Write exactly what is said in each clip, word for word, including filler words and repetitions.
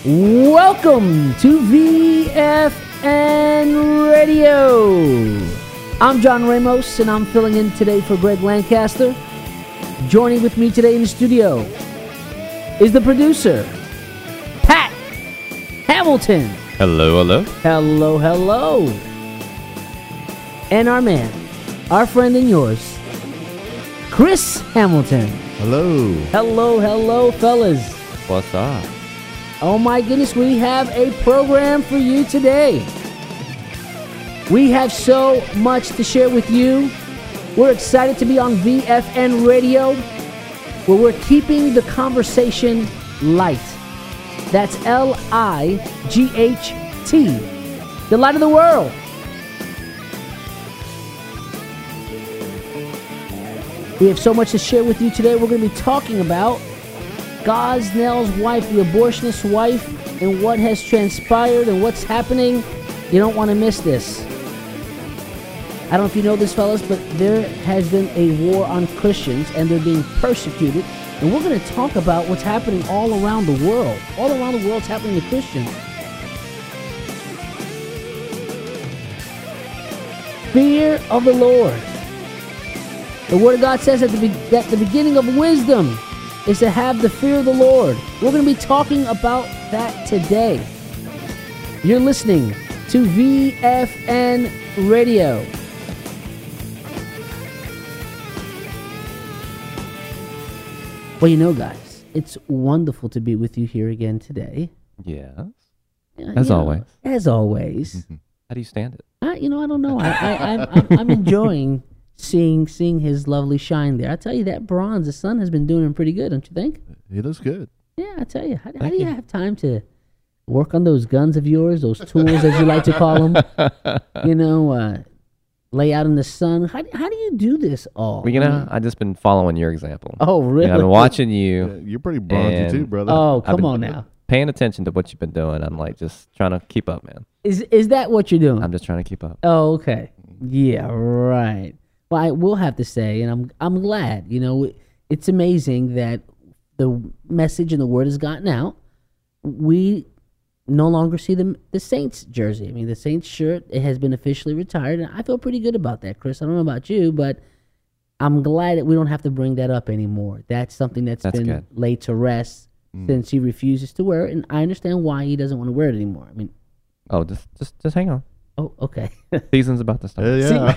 Welcome to V F N Radio. I'm John Ramos, and I'm filling in today for Greg Lancaster. Joining with me today in the studio is the producer, Pat Hamilton. Hello, hello. Hello, hello. And our man, our friend and yours, Chris Hamilton. Hello. Hello, hello, fellas. What's up? Oh my goodness, we have a program for you today. We have so much to share with you. We're excited to be on V F N Radio, where we're keeping the conversation light. That's L I G H T, the light of the world. We have so much to share with you today. We're going to be talking about Gosnell's wife, the abortionist's wife, and what has transpired and what's happening. You don't want to miss this. I don't know if you know this, fellas, but there has been a war on Christians, and they're being persecuted. And we're going to talk about what's happening all around the world. All around the world, it's happening to Christians. Fear of the Lord. The Word of God says at the, be- that the beginning of wisdom is to have the fear of the Lord. We're going to be talking about that today. You're listening to V F N Radio. Well, you know, guys, it's wonderful to be with you here again today. Yes. Yeah, As you know, always. As always. Mm-hmm. How do you stand it? I, you know, I don't know. I, I, I'm, I'm, I'm enjoying seeing seeing his lovely shine there. I tell you, that bronze, the sun has been doing him pretty good, don't you think? He looks good. Yeah, I tell you. How, how do you. you have time to work on those guns of yours, those tools, as you like to call them? You know, uh, lay out in the sun. How, how do you do this all? Well, you know, I've just been following your example. Oh, really? You know, I've been watching you. Yeah, you're pretty bronzy and- too, brother. Oh, I've come been on now. Paying attention to what you've been doing. I'm like just trying to keep up, man. Is is that what you're doing? I'm just trying to keep up. Oh, okay. Yeah, right. Well, I will have to say, and I'm I'm glad. You know, it's amazing that the message and the word has gotten out. We no longer see the the Saints jersey. I mean, the Saints shirt, it has been officially retired, and I feel pretty good about that, Chris. I don't know about you, but I'm glad that we don't have to bring that up anymore. That's something that's, That's been good. laid to rest Mm. since he refuses to wear it, and I understand why he doesn't want to wear it anymore. I mean, Oh, just just just hang on. oh, okay. Season's about to start. Yeah,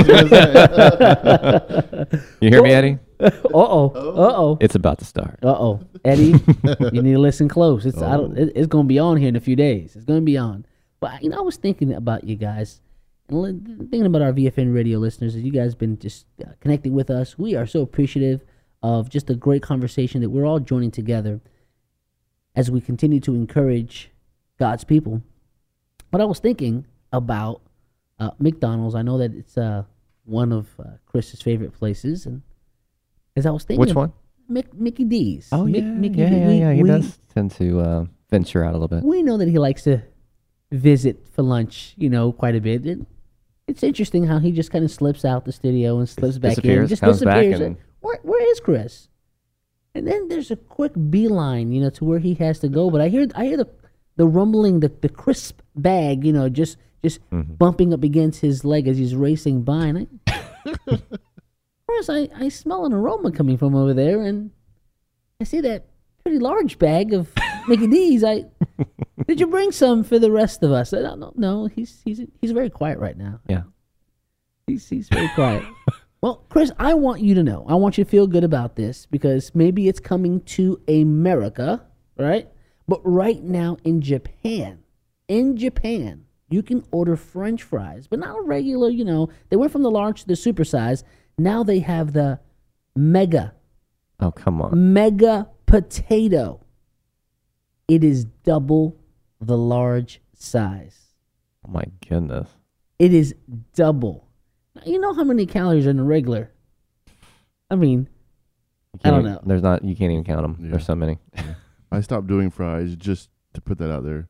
yeah. You hear me, Eddie? Uh-oh. Uh-oh. It's about to start. Uh-oh. Eddie, you need to listen close. It's I don't, it, it's going to be on here in a few days. It's going to be on. But, you know, I was thinking about you guys, and li- thinking about our V F N radio listeners, as you guys have been just uh, connecting with us. We are so appreciative of just a great conversation that we're all joining together as we continue to encourage God's people. But I was thinking about uh, McDonald's. I know that it's uh, one of uh, Chris's favorite places, and as I was thinking, Which of one? Mick, Mickey D's. Oh, Mick- yeah. Mickey yeah, D. yeah, We- yeah. He we- does tend to uh, venture out a little bit. We know that he likes to visit for lunch, you know, quite a bit. It, it's interesting how he just kind of slips out the studio and slips back in. Disappears, Just comes back disappears. and- Where, where is Chris? And then there's a quick beeline, you know, to where he has to go. But I hear, I hear the, the rumbling, the, the crisp bag, you know, just just Mhm. bumping up against his leg as he's racing by. And I, Chris, I, I smell an aroma coming from over there, and I see that pretty large bag of Mickey D's. I did you bring some for the rest of us? I don't know. No, he's he's he's very quiet right now. Yeah. He's he's very quiet. Well, Chris, I want you to know. I want you to feel good about this because maybe it's coming to America, right? But right now in Japan, in Japan, you can order French fries, but not a regular, you know. They went from the large to the super size. Now they have the mega, Oh, come on. mega potato. It is double the large size. Oh, my goodness. It is double. Now, you know how many calories are in a regular? I mean, You I don't can't- know. There's not. You can't even count them. Yeah. There's so many. I stopped doing fries just to put that out there.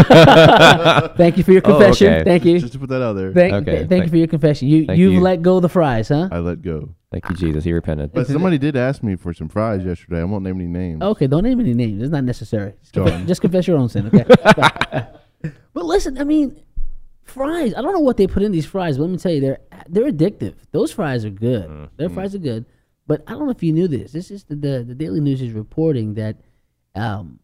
Thank you for your Oh, confession. okay. Thank you. Just to put that out there. Thank, Okay, th- thank, thank- you for your confession. You thank you've you. let go of the fries, huh? I let go. Thank you, Jesus. He repented. But somebody did ask me for some fries yesterday. I won't name any names. Okay, don't name any names. It's not necessary. Just, Darn. confess, just confess your own sin, okay? But listen, I mean, fries. I don't know what they put in these fries, but let me tell you, they're they're addictive. Those fries are good. Mm. Their fries are good. But I don't know if you knew this. This is the the, the Daily News is reporting that um,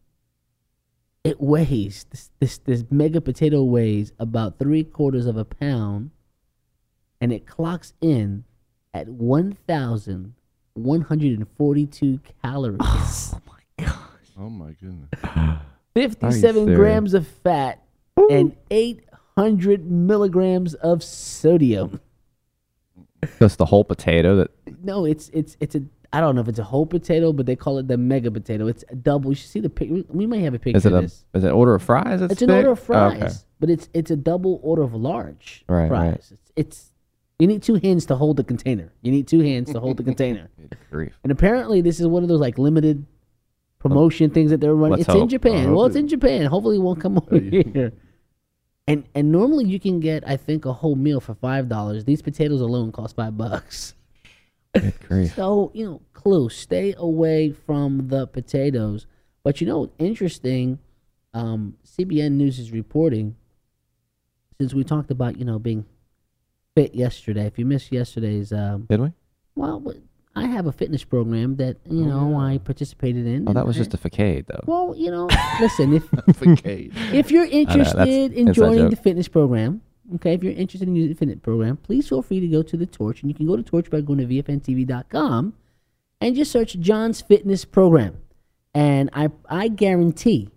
it weighs this, this this mega potato weighs about three quarters of a pound, and it clocks in at one thousand one hundred and forty-two calories. Oh my gosh. Oh my goodness. fifty-seven serious? grams of fat and eight hundred milligrams of sodium. Just the whole potato that No, it's it's it's a I don't know if it's a whole potato, but they call it the mega potato. It's a double. You should see the pic. We may have a picture is it of a this. is it an order of fries? That's It's an big? order of fries, Oh, okay. but it's it's a double order of large Right, fries. right. It's, it's you need two hands to hold the container. You need two hands to hold the container. Good grief. And apparently, this is one of those like limited promotion things that they're running. Let's It's in hope. Japan. I hope Well, it's it- in Japan. Hopefully, it won't come over here. And and normally you can get, I think, a whole meal for five dollars. These potatoes alone cost five bucks. Good grief. So you know, clue: stay away from the potatoes. But you know, interesting. Um, C B N News is reporting, since we talked about you know being fit yesterday. If you missed yesterday's, um, Did we? well, w- I have a fitness program that you know I participated in. Oh, that and was I- just a facade, though. well, you know, listen, if Facade. if you're that's interested in inside joining joke. the fitness program, okay, if you're interested in using the fitness program, please feel free to go to the Torch, and you can go to Torch by going to V F N T V dot com and just search John's Fitness Program, and I I guarantee,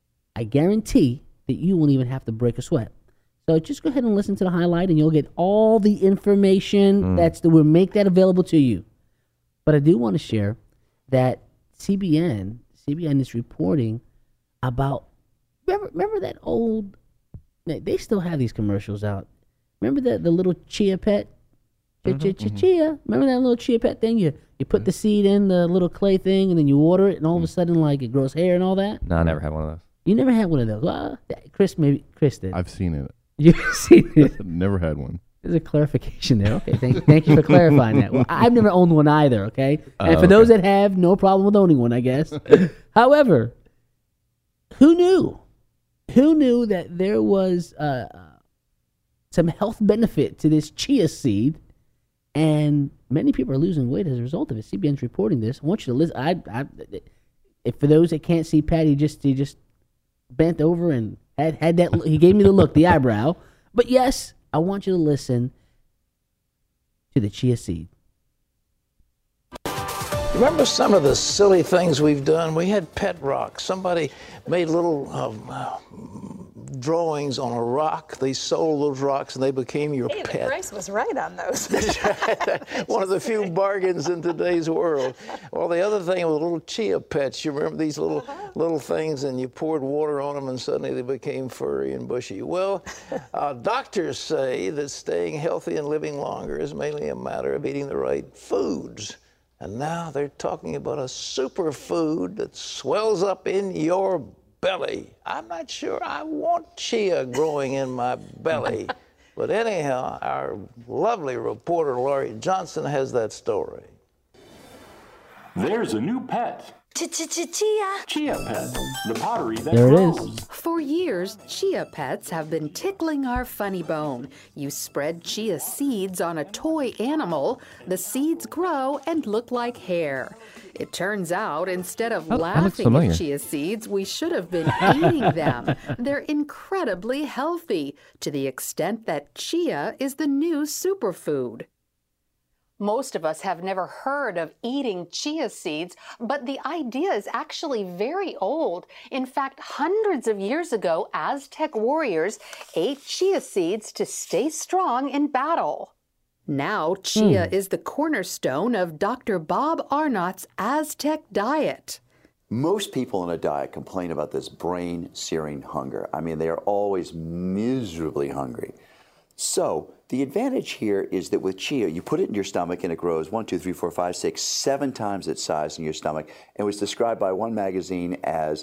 I guarantee that you won't even have to break a sweat. So just go ahead and listen to the highlight, and you'll get all the information that's the we'll make that available to you. But I do want to share that C B N C B N is reporting about remember remember that old they- they still have these commercials out. Remember the the little chia pet? Chia, chia, chia, chia. Remember that little chia pet thing? You you put the seed in the little clay thing and then you water it and all of a sudden like it grows hair and all that? No, I never had one of those. You never had one of those. Well, that- Chris maybe Chris did. I've seen it. You've seen it. Never had one. There's a clarification there. Okay, thank, thank you for clarifying that. Well, I've never owned one either, okay? And Oh, for those okay. that have, no problem with owning one, I guess. However, who knew? Who knew that there was uh, some health benefit to this chia seed? And many people are losing weight as a result of it. C B N's reporting this. I want you to listen. I, I, if for those that can't see, Pat, he just he just bent over and had, had that. He gave me the look, the eyebrow. But yes, I want you to listen to the chia seed. Remember some of the silly things we've done? We had pet rocks. Somebody made little um, uh, drawings on a rock. They sold those rocks and they became your Hey, the pet. price was right on those. One of the few bargains in today's world. Well, the other thing was little chia pets. You remember these little little things, and you poured water on them, and suddenly they became furry and bushy. Well, uh, doctors say that staying healthy and living longer is mainly a matter of eating the right foods. And now they're talking about a superfood that swells up in your belly. I'm not sure I want chia growing in my belly. But anyhow, our lovely reporter, Laurie Johnson, has that story. There's a new pet. Chia. Chia Pet, the pottery that There it grows. is. For years, chia pets have been tickling our funny bone. You spread chia seeds on a toy animal, the seeds grow and look like hair. It turns out, instead of Oh, that looks laughing familiar. at chia seeds, we should have been eating them. They're incredibly healthy, to the extent that chia is the new superfood. Most of us have never heard of eating chia seeds, but the idea is actually very old. In fact, hundreds of years ago, Aztec warriors ate chia seeds to stay strong in battle. Now, chia is the cornerstone of Doctor Bob Arnott's Aztec diet. Most people in a diet complain about this brain-searing hunger. I mean, they are always miserably hungry. So the advantage here is that with chia, you put it in your stomach and it grows one, two, three, four, five, six, seven times its size in your stomach. And was described by one magazine as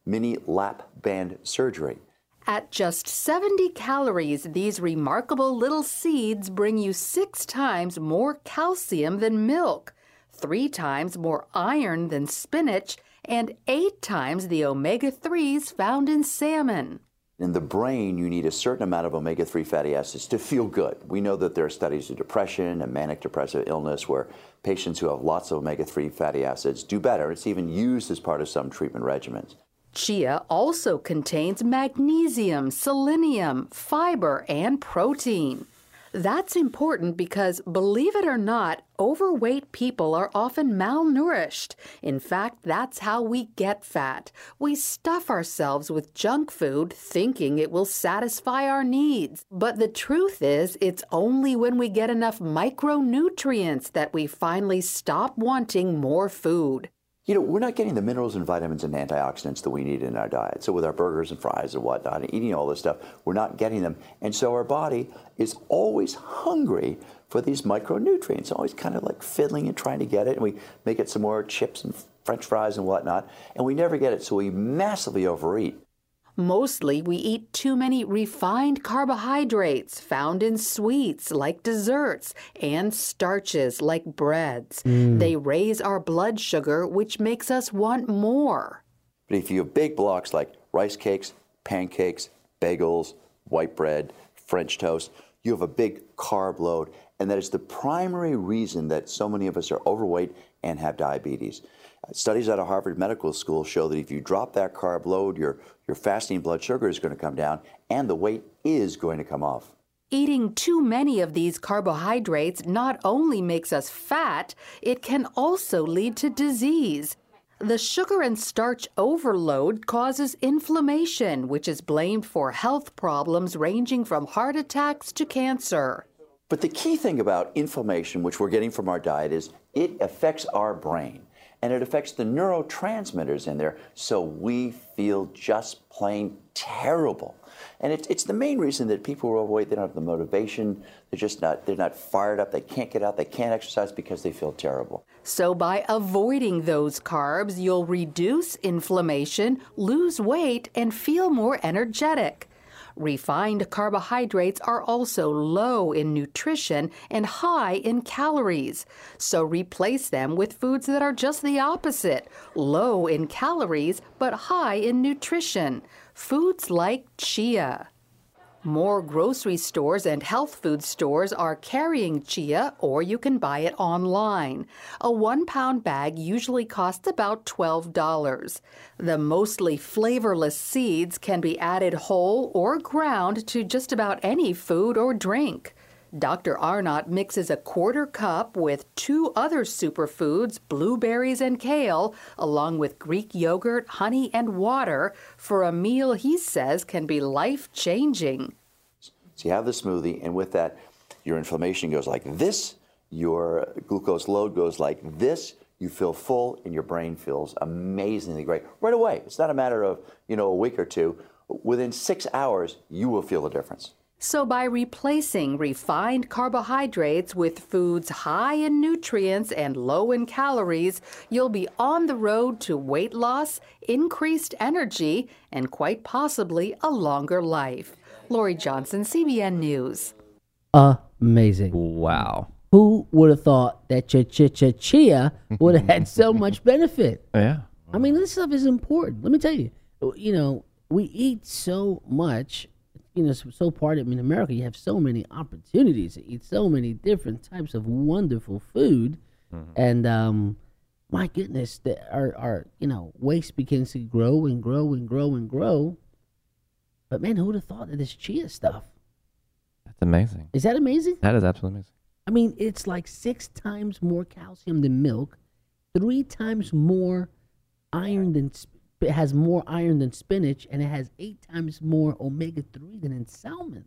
mini lap band surgery. At just seventy calories, these remarkable little seeds bring you six times more calcium than milk, three times more iron than spinach, and eight times the omega threes found in salmon. In the brain, you need a certain amount of omega three fatty acids to feel good. We know that there are studies of depression and manic depressive illness where patients who have lots of omega three fatty acids do better. It's even used as part of some treatment regimens. Chia also contains magnesium, selenium, fiber, and protein. That's important because, believe it or not, overweight people are often malnourished. In fact, that's how we get fat. We stuff ourselves with junk food thinking it will satisfy our needs. But the truth is, it's only when we get enough micronutrients that we finally stop wanting more food. You know, we're not getting the minerals and vitamins and antioxidants that we need in our diet. So with our burgers and fries and whatnot, and eating all this stuff, we're not getting them. And so our body is always hungry for these micronutrients, always kind of like fiddling and trying to get it. And we make it some more chips and French fries and whatnot, and we never get it. So we massively overeat. Mostly, we eat too many refined carbohydrates found in sweets like desserts and starches like breads. Mm. They raise our blood sugar, which makes us want more. But if you have big blocks like rice cakes, pancakes, bagels, white bread, French toast, you have a big carb load. And that is the primary reason that so many of us are overweight and have diabetes. Studies out of Harvard Medical School show that if you drop that carb load, your, your fasting blood sugar is going to come down and the weight is going to come off. Eating too many of these carbohydrates not only makes us fat, it can also lead to disease. The sugar and starch overload causes inflammation, which is blamed for health problems ranging from heart attacks to cancer. But the key thing about inflammation, which we're getting from our diet, is it affects our brain. And it affects the neurotransmitters in there, so we feel just plain terrible. And it's, it's the main reason that people who are overweight, they don't have the motivation, they're just not, they're not fired up, they can't get out, they can't exercise because they feel terrible. So by avoiding those carbs, you'll reduce inflammation, lose weight, and feel more energetic. Refined carbohydrates are also low in nutrition and high in calories. So replace them with foods that are just the opposite, low in calories but high in nutrition. Foods like chia. More grocery stores and health food stores are carrying chia, or you can buy it online. A one-pound bag usually costs about twelve dollars. The mostly flavorless seeds can be added whole or ground to just about any food or drink. Doctor Arnott mixes a quarter cup with two other superfoods, blueberries and kale, along with Greek yogurt, honey, and water, for a meal he says can be life-changing. So you have the smoothie, and with that, your inflammation goes like this, your glucose load goes like this, you feel full, and your brain feels amazingly great. Right away. It's not a matter of, you know, a week or two. Within six hours, you will feel a difference. So by replacing refined carbohydrates with foods high in nutrients and low in calories, you'll be on the road to weight loss, increased energy, and quite possibly a longer life. Lori Johnson, C B N News. Amazing. Wow. Who would have thought that ch-ch-ch-chia would have had so much benefit? Yeah. I mean, this stuff is important. Let me tell you, you know, we eat so much. You know, so part of, I mean, America, you have so many opportunities to eat so many different types of wonderful food. Mm-hmm. And, um, my goodness, the, our, our, you know, waste begins to grow and grow and grow and grow. But, man, who would have thought of this chia stuff? That's amazing. Is that amazing? That is absolutely amazing. I mean, it's like six times more calcium than milk, three times more iron than sp- It has more iron than spinach, and it has eight times more omega three than in salmon.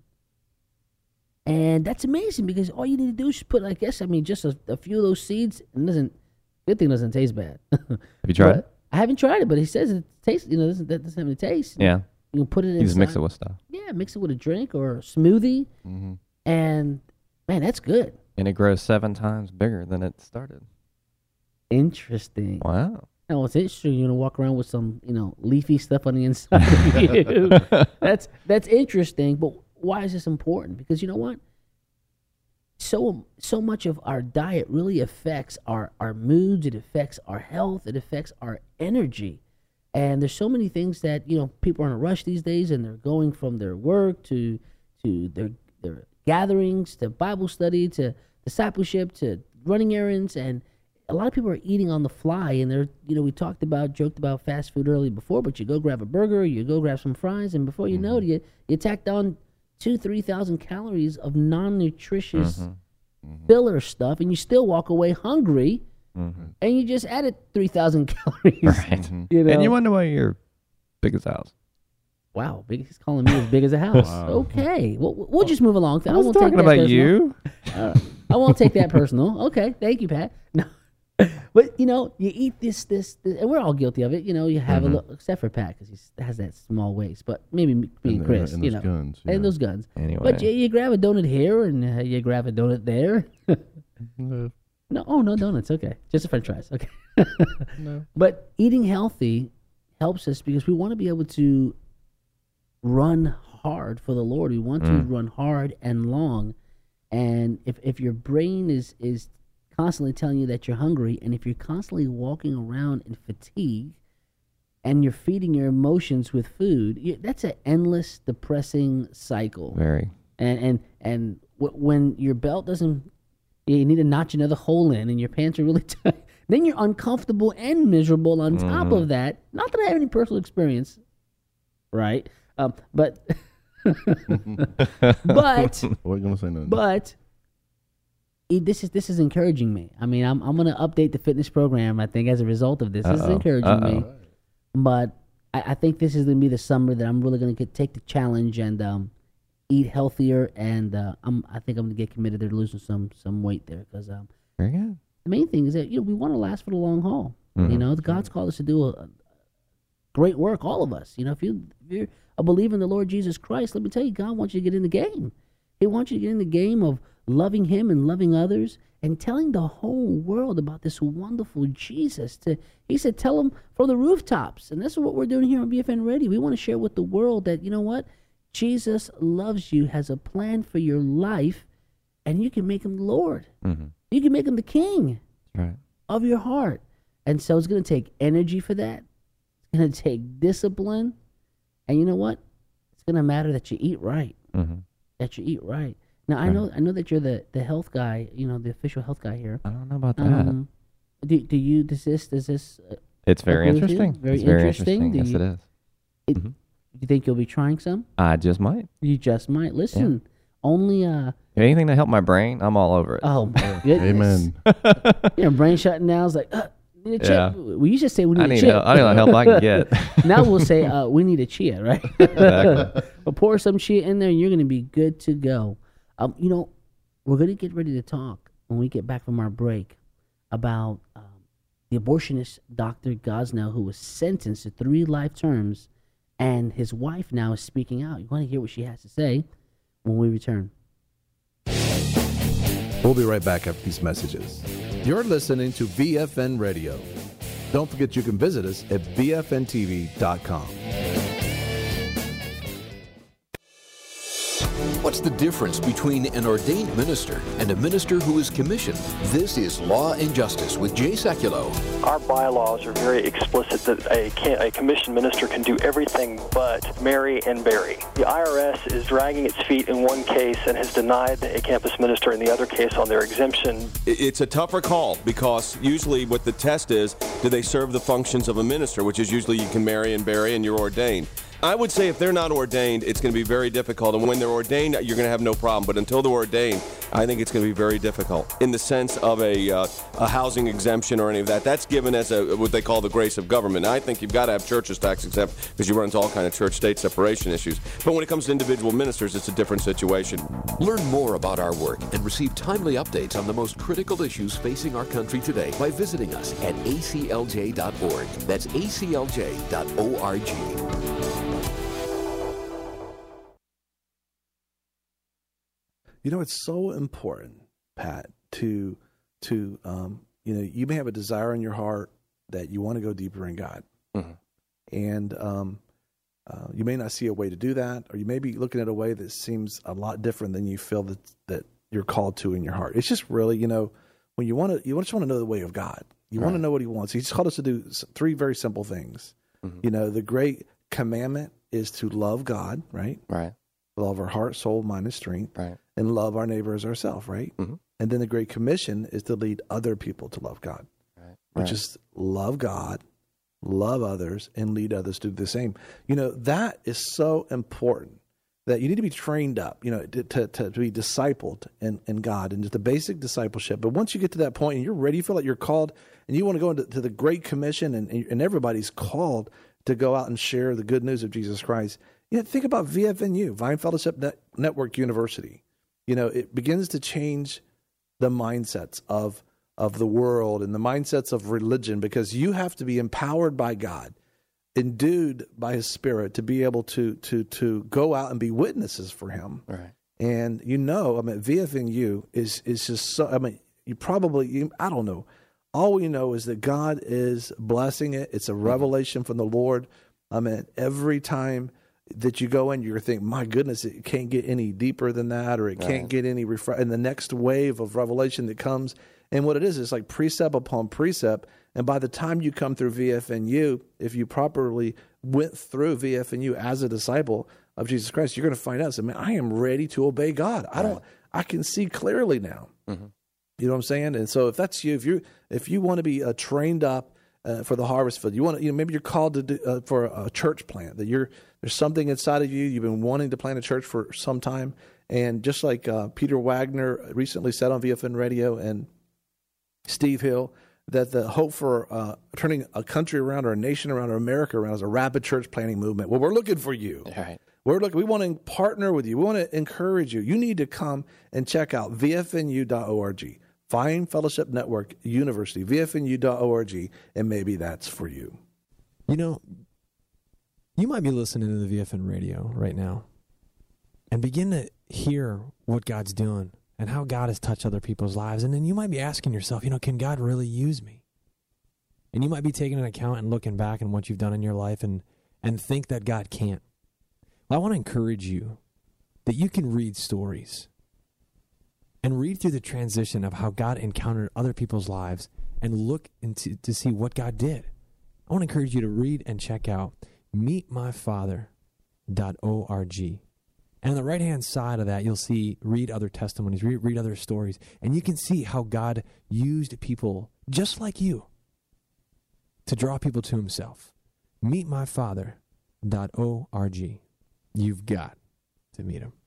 And that's amazing because all you need to do is put, I guess, I mean, just a, a few of those seeds. And doesn't good thing it doesn't taste bad. Have you tried it? I haven't tried it, but he says it tastes. You know, doesn't that doesn't have any taste? Yeah. You can put it in. You just mix it with stuff. Yeah, mix it with a drink or a smoothie, Mm-hmm. and man, that's good. And it grows seven times bigger than it started. Interesting. Wow. Now, what's interesting, you're gonna walk around with some, you know, leafy stuff on the inside of you. that's that's interesting. But why is this important? Because you know what? So so much of our diet really affects our our moods. It affects our health. It affects our energy. And there's so many things that, you know, people are in a rush these days, and they're going from their work to to their their gatherings, to Bible study, to discipleship, to running errands, and a lot of people are eating on the fly. And they're, you know, we talked about, joked about fast food earlier before, but you go grab a burger, you go grab some fries, and before you mm-hmm. know it, you you tacked on two, three thousand calories of non-nutritious mm-hmm. filler stuff, and you still walk away hungry. Mm-hmm. And you just added three thousand calories. Right. You know? And you wonder why you're big as a house. Wow, big, he's calling me as big as a house. Wow. Okay, we'll, we'll just move along. I, I was talking about personal. you. Uh, I won't take that personal. Okay, thank you, Pat. No, but you know, you eat this, this, this, and we're all guilty of it. You know, you have mm-hmm. a little, except for Pat because he has that small waist. But maybe me and, and Chris, and you know, guns, yeah. and those guns. Anyway, but you, you grab a donut here and uh, you grab a donut there. no. no, oh no donuts. Okay, just a French fries. Okay. no. But eating healthy helps us because we want to be able to run hard for the Lord. We want mm. to run hard and long. And if, if your brain is, is constantly telling you that you're hungry, and if you're constantly walking around in fatigue and you're feeding your emotions with food, you, that's an endless, depressing cycle. Very. And and, and w- when your belt doesn't, you need to notch another hole in and your pants are really tight, then you're uncomfortable and miserable on mm. top of that. Not that I have any personal experience, right? Um, but, but, what gonna say nothing. But, it, this is this is encouraging me. I mean, I'm I'm gonna update the fitness program. I think as a result of this, Uh-oh. this is encouraging Uh-oh. me. But I, I think this is gonna be the summer that I'm really gonna get, take the challenge and um, eat healthier. And uh, I'm I think I'm gonna get committed to losing some some weight there because um, very good. The main thing is that you know we want to last for the long haul. Mm-hmm. You know, God's called us to do a, a great work. All of us. You know, if you if you're a believer in the Lord Jesus Christ, let me tell you, God wants you to get in the game. He wants you to get in the game of loving Him and loving others and telling the whole world about this wonderful Jesus. To, he said, tell them from the rooftops. And this is what we're doing here on B F N Radio. We want to share with the world that, you know what? Jesus loves you, has a plan for your life, and you can make Him Lord. Mm-hmm. You can make Him the King right. of your heart. And so it's going to take energy for that. It's going to take discipline. And you know what? It's going to matter that you eat right. Mm-hmm. That you eat right. Now, I know I know that you're the, the health guy, you know, the official health guy here. I don't know about that. Um, do, do you, does this, does this... Uh, it's very interesting. Very it's very interesting. interesting. Yes, you, it is. It, mm-hmm. You think you'll be trying some? I just might. You just might. Listen, yeah. only... Uh, Anything to help my brain, I'm all over it. Oh, my goodness. Amen. You know, brain shutting down is like... Uh, Need a yeah. chip. We used to say we need I a need chip. Help. I need help I can get. Now we'll say uh, we need a chia, right? Exactly. But pour some chia in there, and you're going to be good to go. Um, you know, we're going to get ready to talk when we get back from our break about um, the abortionist Doctor Gosnell, who was sentenced to three life terms, and his wife now is speaking out. You want to hear what she has to say when we return. We'll be right back after these messages. You're listening to B F N Radio. Don't forget you can visit us at b f n t v dot com. What's the difference between an ordained minister and a minister who is commissioned? This is Law and Justice with Jay Sekulow. Our bylaws are very explicit that a, can, a commissioned minister can do everything but marry and bury. The I R S is dragging its feet in one case and has denied a campus minister in the other case on their exemption. It's a tougher call because usually what the test is, do they serve the functions of a minister, which is usually you can marry and bury and you're ordained. I would say if they're not ordained, it's going to be very difficult. And when they're ordained, you're going to have no problem. But until they're ordained, I think it's going to be very difficult. In the sense of a uh, a housing exemption or any of that, that's given as a what they call the grace of government. Now, I think you've got to have churches tax exempt because you run into all kind of church-state separation issues. But when it comes to individual ministers, it's a different situation. Learn more about our work and receive timely updates on the most critical issues facing our country today by visiting us at a c l j dot org. That's a c l j dot org. You know, it's so important, Pat, to to um, you know, you may have a desire in your heart that you want to go deeper in God. Mm-hmm. And um, uh, you may not see a way to do that, or you may be looking at a way that seems a lot different than you feel that, that you're called to in your heart. It's just really, you know, when you want to, you just want to know the way of God. You right. want to know what he wants. He's called us to do three very simple things. Mm-hmm. You know, the great commandment is to love God, right? Right. Love our heart, soul, mind, and strength. Right. And love our neighbor as ourselves, right? Mm-hmm. And then the great commission is to lead other people to love God, right. which right. is love God, love others, and lead others to do the same. You know, that is so important that you need to be trained up, you know, to, to, to be discipled in, in God and just the basic discipleship. But once you get to that point and you're ready, you feel like you're called and you want to go into to the Great Commission and, and everybody's called to go out and share the good news of Jesus Christ. You know, think about V F N U, Vine Fellowship Net, Network University. You know, it begins to change the mindsets of of the world and the mindsets of religion, because you have to be empowered by God, endued by his Spirit to be able to to to go out and be witnesses for him. Right. And you know, I mean, V F N U is is just so, I mean, you probably, you, I don't know. All we know is that God is blessing it. It's a revelation from the Lord. I mean, every time that you go in, you're thinking, my goodness, it can't get any deeper than that, or it can't right. get any refresh. And the next wave of revelation that comes, and what it is, is like precept upon precept. And by the time you come through V F N U, if you properly went through V F N U as a disciple of Jesus Christ, you're going to find out, so, man, I am ready to obey God. I don't, I can see clearly now. Mm-hmm. You know what I'm saying? And so if that's you, if you if you want to be uh, trained up uh, for the harvest field, you want to, you know, maybe you're called to do, uh, for a, a church plant, that you're there's something inside of you. You've been wanting to plant a church for some time, and just like uh, Peter Wagner recently said on V F N Radio and Steve Hill, that the hope for uh, turning a country around, or a nation around, or America around, is a rapid church planting movement. Well, we're looking for you. All right. We're looking. We want to partner with you. We want to encourage you. You need to come and check out V F N U dot org. Vine Fellowship Network University, V F N U dot org, and maybe that's for you. You know, you might be listening to the V F N radio right now and begin to hear what God's doing and how God has touched other people's lives. And then you might be asking yourself, you know, can God really use me? And you might be taking an account and looking back on what you've done in your life and, and think that God can't. Well, I want to encourage you that you can read stories and read through the transition of how God encountered other people's lives and look into to see what God did. I want to encourage you to read and check out meet my father dot org. And on the right-hand side of that, you'll see read other testimonies, read, read other stories, and you can see how God used people just like you to draw people to himself. meet my father dot org. You've got to meet him.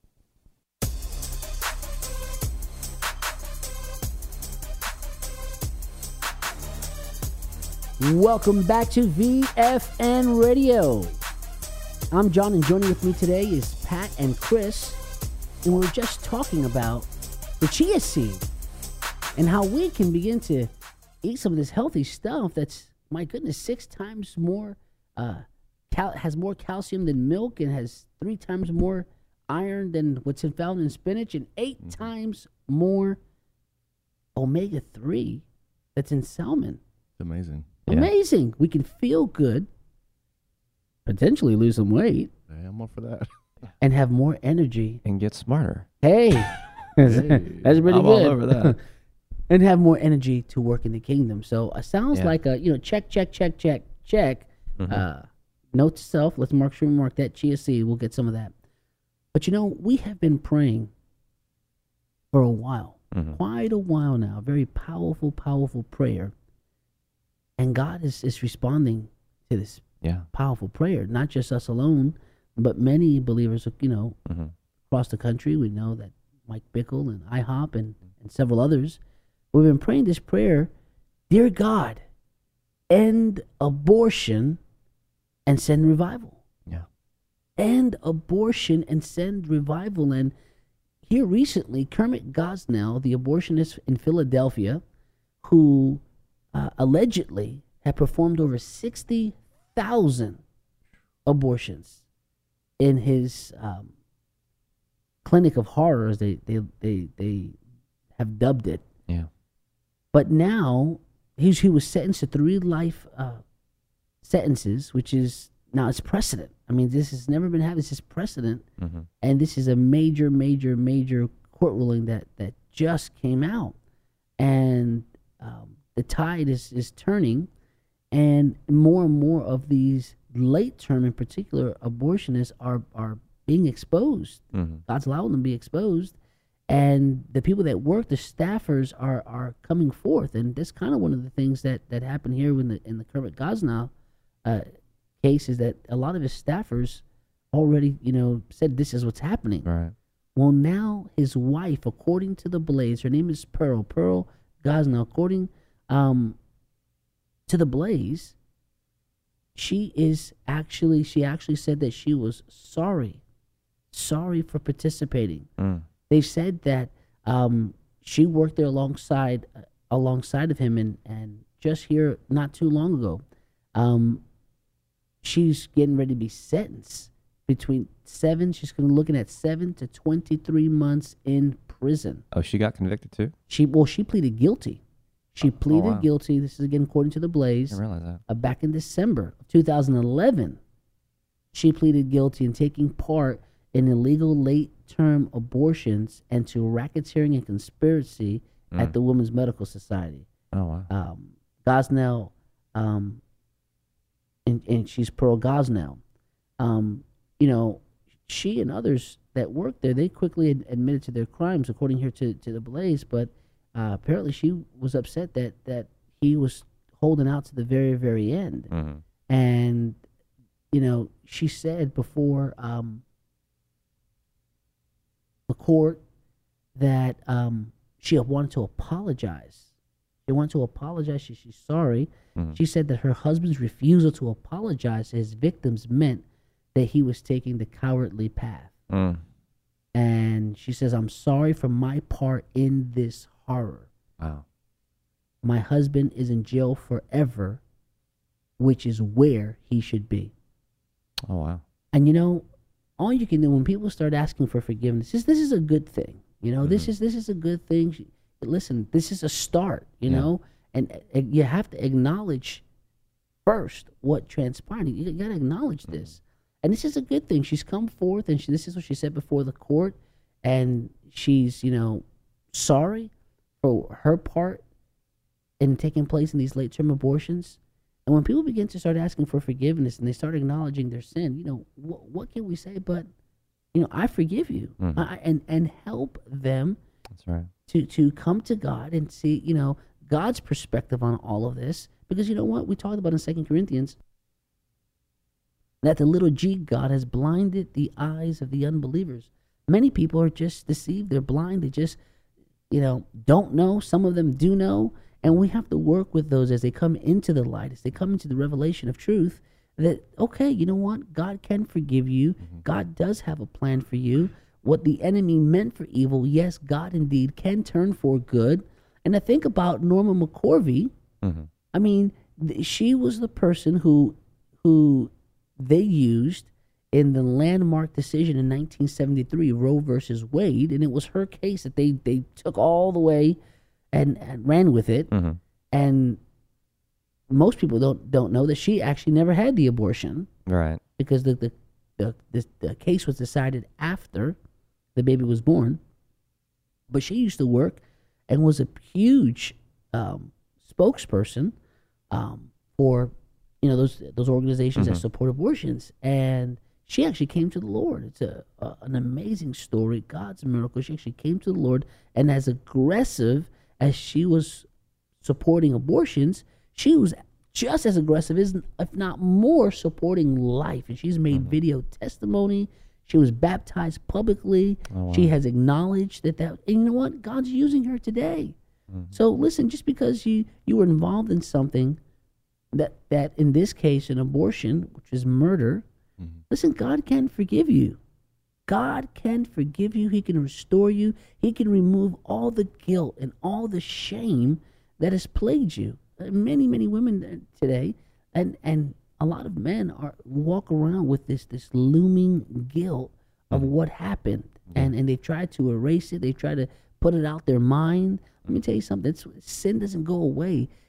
Welcome back to V F N Radio. I'm John, and joining with me today is Pat and Chris, and we're just talking about the chia seed and how we can begin to eat some of this healthy stuff that's, my goodness, six times more, uh, cal- has more calcium than milk, and has three times more iron than what's found in spinach, and eight mm-hmm. times more omega three that's in salmon. It's amazing. Amazing. Yeah. We can feel good, potentially lose some weight. Yeah, I'm all for that. And have more energy. And get smarter. Hey. hey. That's really I'm good. all over that. And have more energy to work in the kingdom. So it uh, sounds yeah. like a, you know, check, check, check, check, check. Mm-hmm. Uh, note to self, let's mark, sure mark that chia seed. We'll get some of that. But, you know, we have been praying for a while, mm-hmm. quite a while now. Very powerful, powerful prayer. And God is, is responding to this yeah. powerful prayer, not just us alone, but many believers, you know, mm-hmm. across the country. We know that Mike Bickle and IHOP and, and several others, we've been praying this prayer, dear God, end abortion and send revival. Yeah. End abortion and send revival. And here recently, Kermit Gosnell, the abortionist in Philadelphia, who Uh, allegedly had performed over sixty thousand abortions in his um, clinic of horrors, they, they, they, they have dubbed it. Yeah. But now he he was sentenced to three life uh, sentences, which is now it's precedent. I mean, this has never been happened. This is precedent, mm-hmm. and this is a major, major, major court ruling that that just came out, and um, the tide is is turning, and more and more of these late term, in particular, abortionists are are being exposed. Mm-hmm. God's allowing them to be exposed. And the people that work, the staffers, are are coming forth, and that's kind of one of the things that, that happened here in the in the Kermit Gosnell uh, case is that a lot of his staffers already, you know, said this is what's happening. Right. Well, now his wife, according to the Blaze, her name is Pearl Pearl Gosnell. According um, to the Blaze, she is actually she actually said that she was sorry, sorry for participating. Mm. They said that um, she worked there alongside uh, alongside of him, and, and just here not too long ago, um, she's getting ready to be sentenced between seven. She's going to looking at seven to twenty three months in prison. Oh, she got convicted too? She well, she pleaded guilty. She pleaded oh, wow. guilty. This is again according to the Blaze. I didn't realize that. Uh, back in December of two thousand eleven, she pleaded guilty in taking part in illegal late-term abortions and to racketeering and conspiracy Mm. at the Women's Medical Society. Oh, wow. Um, Gosnell, um, and, and she's Pearl Gosnell. Um, you know, she and others that worked there, they quickly ad- admitted to their crimes, according here to, to the Blaze, but uh, apparently she was upset that, that he was holding out to the very, very end. Mm-hmm. And, you know, she said before um, the court that um, she wanted to apologize. She wanted to apologize. She, she's sorry. Mm-hmm. She said that her husband's refusal to apologize to his victims meant that he was taking the cowardly path. Mm. And she says, I'm sorry for my part in this horror. Wow. My husband is in jail forever, which is where he should be. Oh, wow. And, you know, all you can do when people start asking for forgiveness is this is a good thing. You know, mm-hmm. this is this is a good thing. Listen, this is a start, you yeah. know, and uh, you have to acknowledge first what transpired. You got to acknowledge mm-hmm. this. And this is a good thing. She's come forth, and she, this is what she said before the court, and she's, you know, sorry for her part in taking place in these late-term abortions. And when people begin to start asking for forgiveness and they start acknowledging their sin, you know, wh- what can we say but, you know, I forgive you, mm-hmm. I, and and help them That's right. to, to come to God and see, you know, God's perspective on all of this. Because you know what? We talked about in Second Corinthians that the little g God has blinded the eyes of the unbelievers. Many people are just deceived. They're blind. They just, you know, don't know. Some of them do know. And we have to work with those as they come into the light, as they come into the revelation of truth, that, okay, you know what? God can forgive you. Mm-hmm. God does have a plan for you. What the enemy meant for evil, yes, God indeed can turn for good. And I think about Norma McCorvey. Mm-hmm. I mean, th- she was the person who who they used in the landmark decision in nineteen seventy-three, Roe versus Wade, and it was her case that they, they took all the way and, and ran with it. Mm-hmm. And most people don't don't know that she actually never had the abortion, right? Because the the the, the, the case was decided after the baby was born. But she used to work and was a huge um, spokesperson um, for, you know, those those organizations mm-hmm. that support abortions. And she actually came to the Lord. It's a, a an amazing story, God's miracle. She actually came to the Lord, and as aggressive as she was supporting abortions, she was just as aggressive, if not more, supporting life. And she's made mm-hmm. video testimony. She was baptized publicly. Oh, wow. She has acknowledged that that, and you know what? God's using her today. Mm-hmm. So listen, just because you, you were involved in something that, that in this case, an abortion, which is murder, mm-hmm. listen, God can forgive you. God can forgive you. He can restore you. He can remove all the guilt and all the shame that has plagued you. Many, many women today, and, and a lot of men are walk around with this this looming guilt of mm-hmm. what happened, mm-hmm. and and they try to erase it. They try to put it out their mind. Let me tell you something. It's, sin doesn't go away.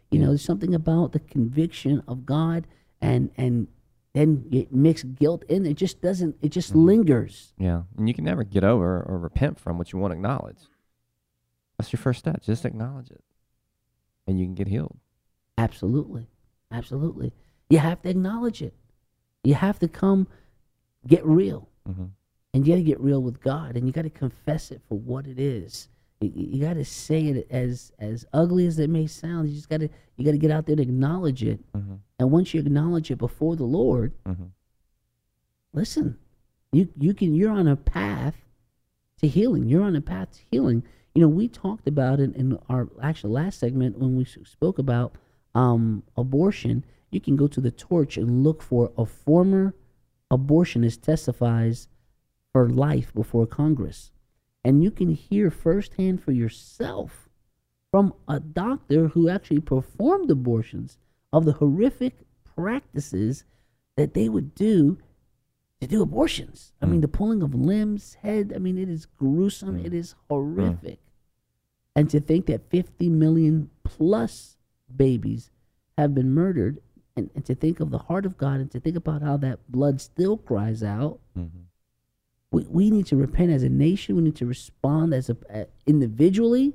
You know, there's something about the conviction of God, and and then you mix guilt in. It just doesn't. It just Mm-hmm. lingers. Yeah, and you can never get over or repent from what you won't acknowledge. That's your first step. Just acknowledge it, and you can get healed. Absolutely, absolutely. You have to acknowledge it. You have to come, get real, Mm-hmm. and you got to get real with God, and you got to confess it for what it is. You, you got to say it as as ugly as it may sound. You just got to you got to get out there and acknowledge it. Mm-hmm. And once you acknowledge it before the Lord, Mm-hmm. listen, you you can you're on a path to healing. You're on a path to healing. You know, we talked about it in our actual last segment when we spoke about um, abortion. You can go to the Torch and look for a former abortionist testifies for life before Congress. And you can hear firsthand for yourself from a doctor who actually performed abortions of the horrific practices that they would do to do abortions. I mean, the pulling of limbs, head, I mean, it is gruesome. It is horrific. And to think that fifty million plus babies have been murdered, and, and to think of the heart of God, and to think about how that blood still cries out. Mm-hmm. We, we need to repent as a nation. We need to respond as a uh, individually.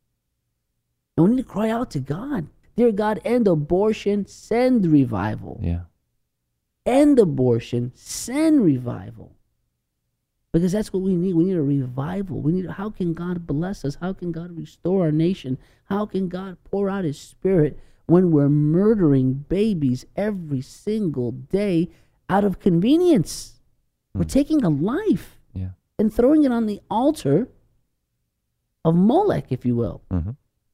And we need to cry out to God. Dear God, end abortion, send revival. Yeah. End abortion, send revival. Because that's what we need. We need a revival. We need. How can God bless us? How can God restore our nation? How can God pour out His Spirit when we're murdering babies every single day out of convenience? We're taking a life Yeah. and throwing it on the altar of Molech, if you will. Mm-hmm.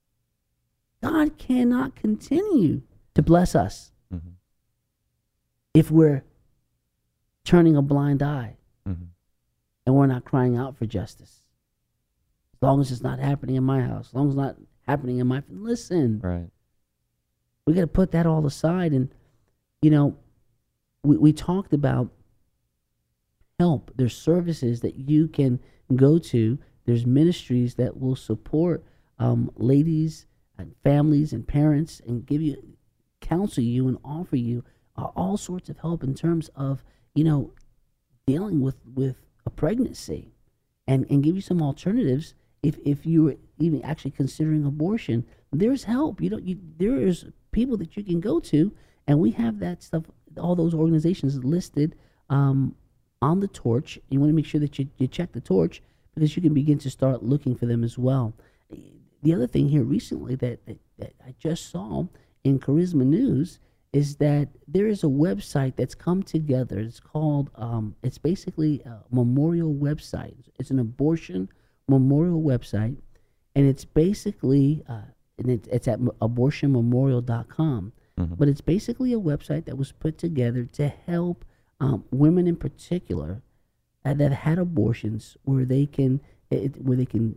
God cannot continue to bless us Mm-hmm. if we're turning a blind eye Mm-hmm. and we're not crying out for justice. As long as it's not happening in my house, as long as it's not happening in my... Listen. Right. We got to put that all aside. And, you know, we, we talked about help. There's services that you can go to. There's ministries that will support um, ladies and families and parents and give you, counsel you and offer you uh, all sorts of help in terms of, you know, dealing with, with a pregnancy, and, and give you some alternatives if, if you were even actually considering abortion. There's help. You don't. You, there is people that you can go to, and we have that stuff, all those organizations listed um, on the Torch. You want to make sure that you, you check the Torch, because you can begin to start looking for them as well. The other thing here recently that, that, that I just saw in Charisma News is that there is a website that's come together. It's called, um, it's basically a memorial website. It's an abortion memorial website, and it's basically, uh, and it, it's at abortion memorial dot com. Mm-hmm. But it's basically a website that was put together to help um, women in particular uh, that had abortions, where they can, it, where they can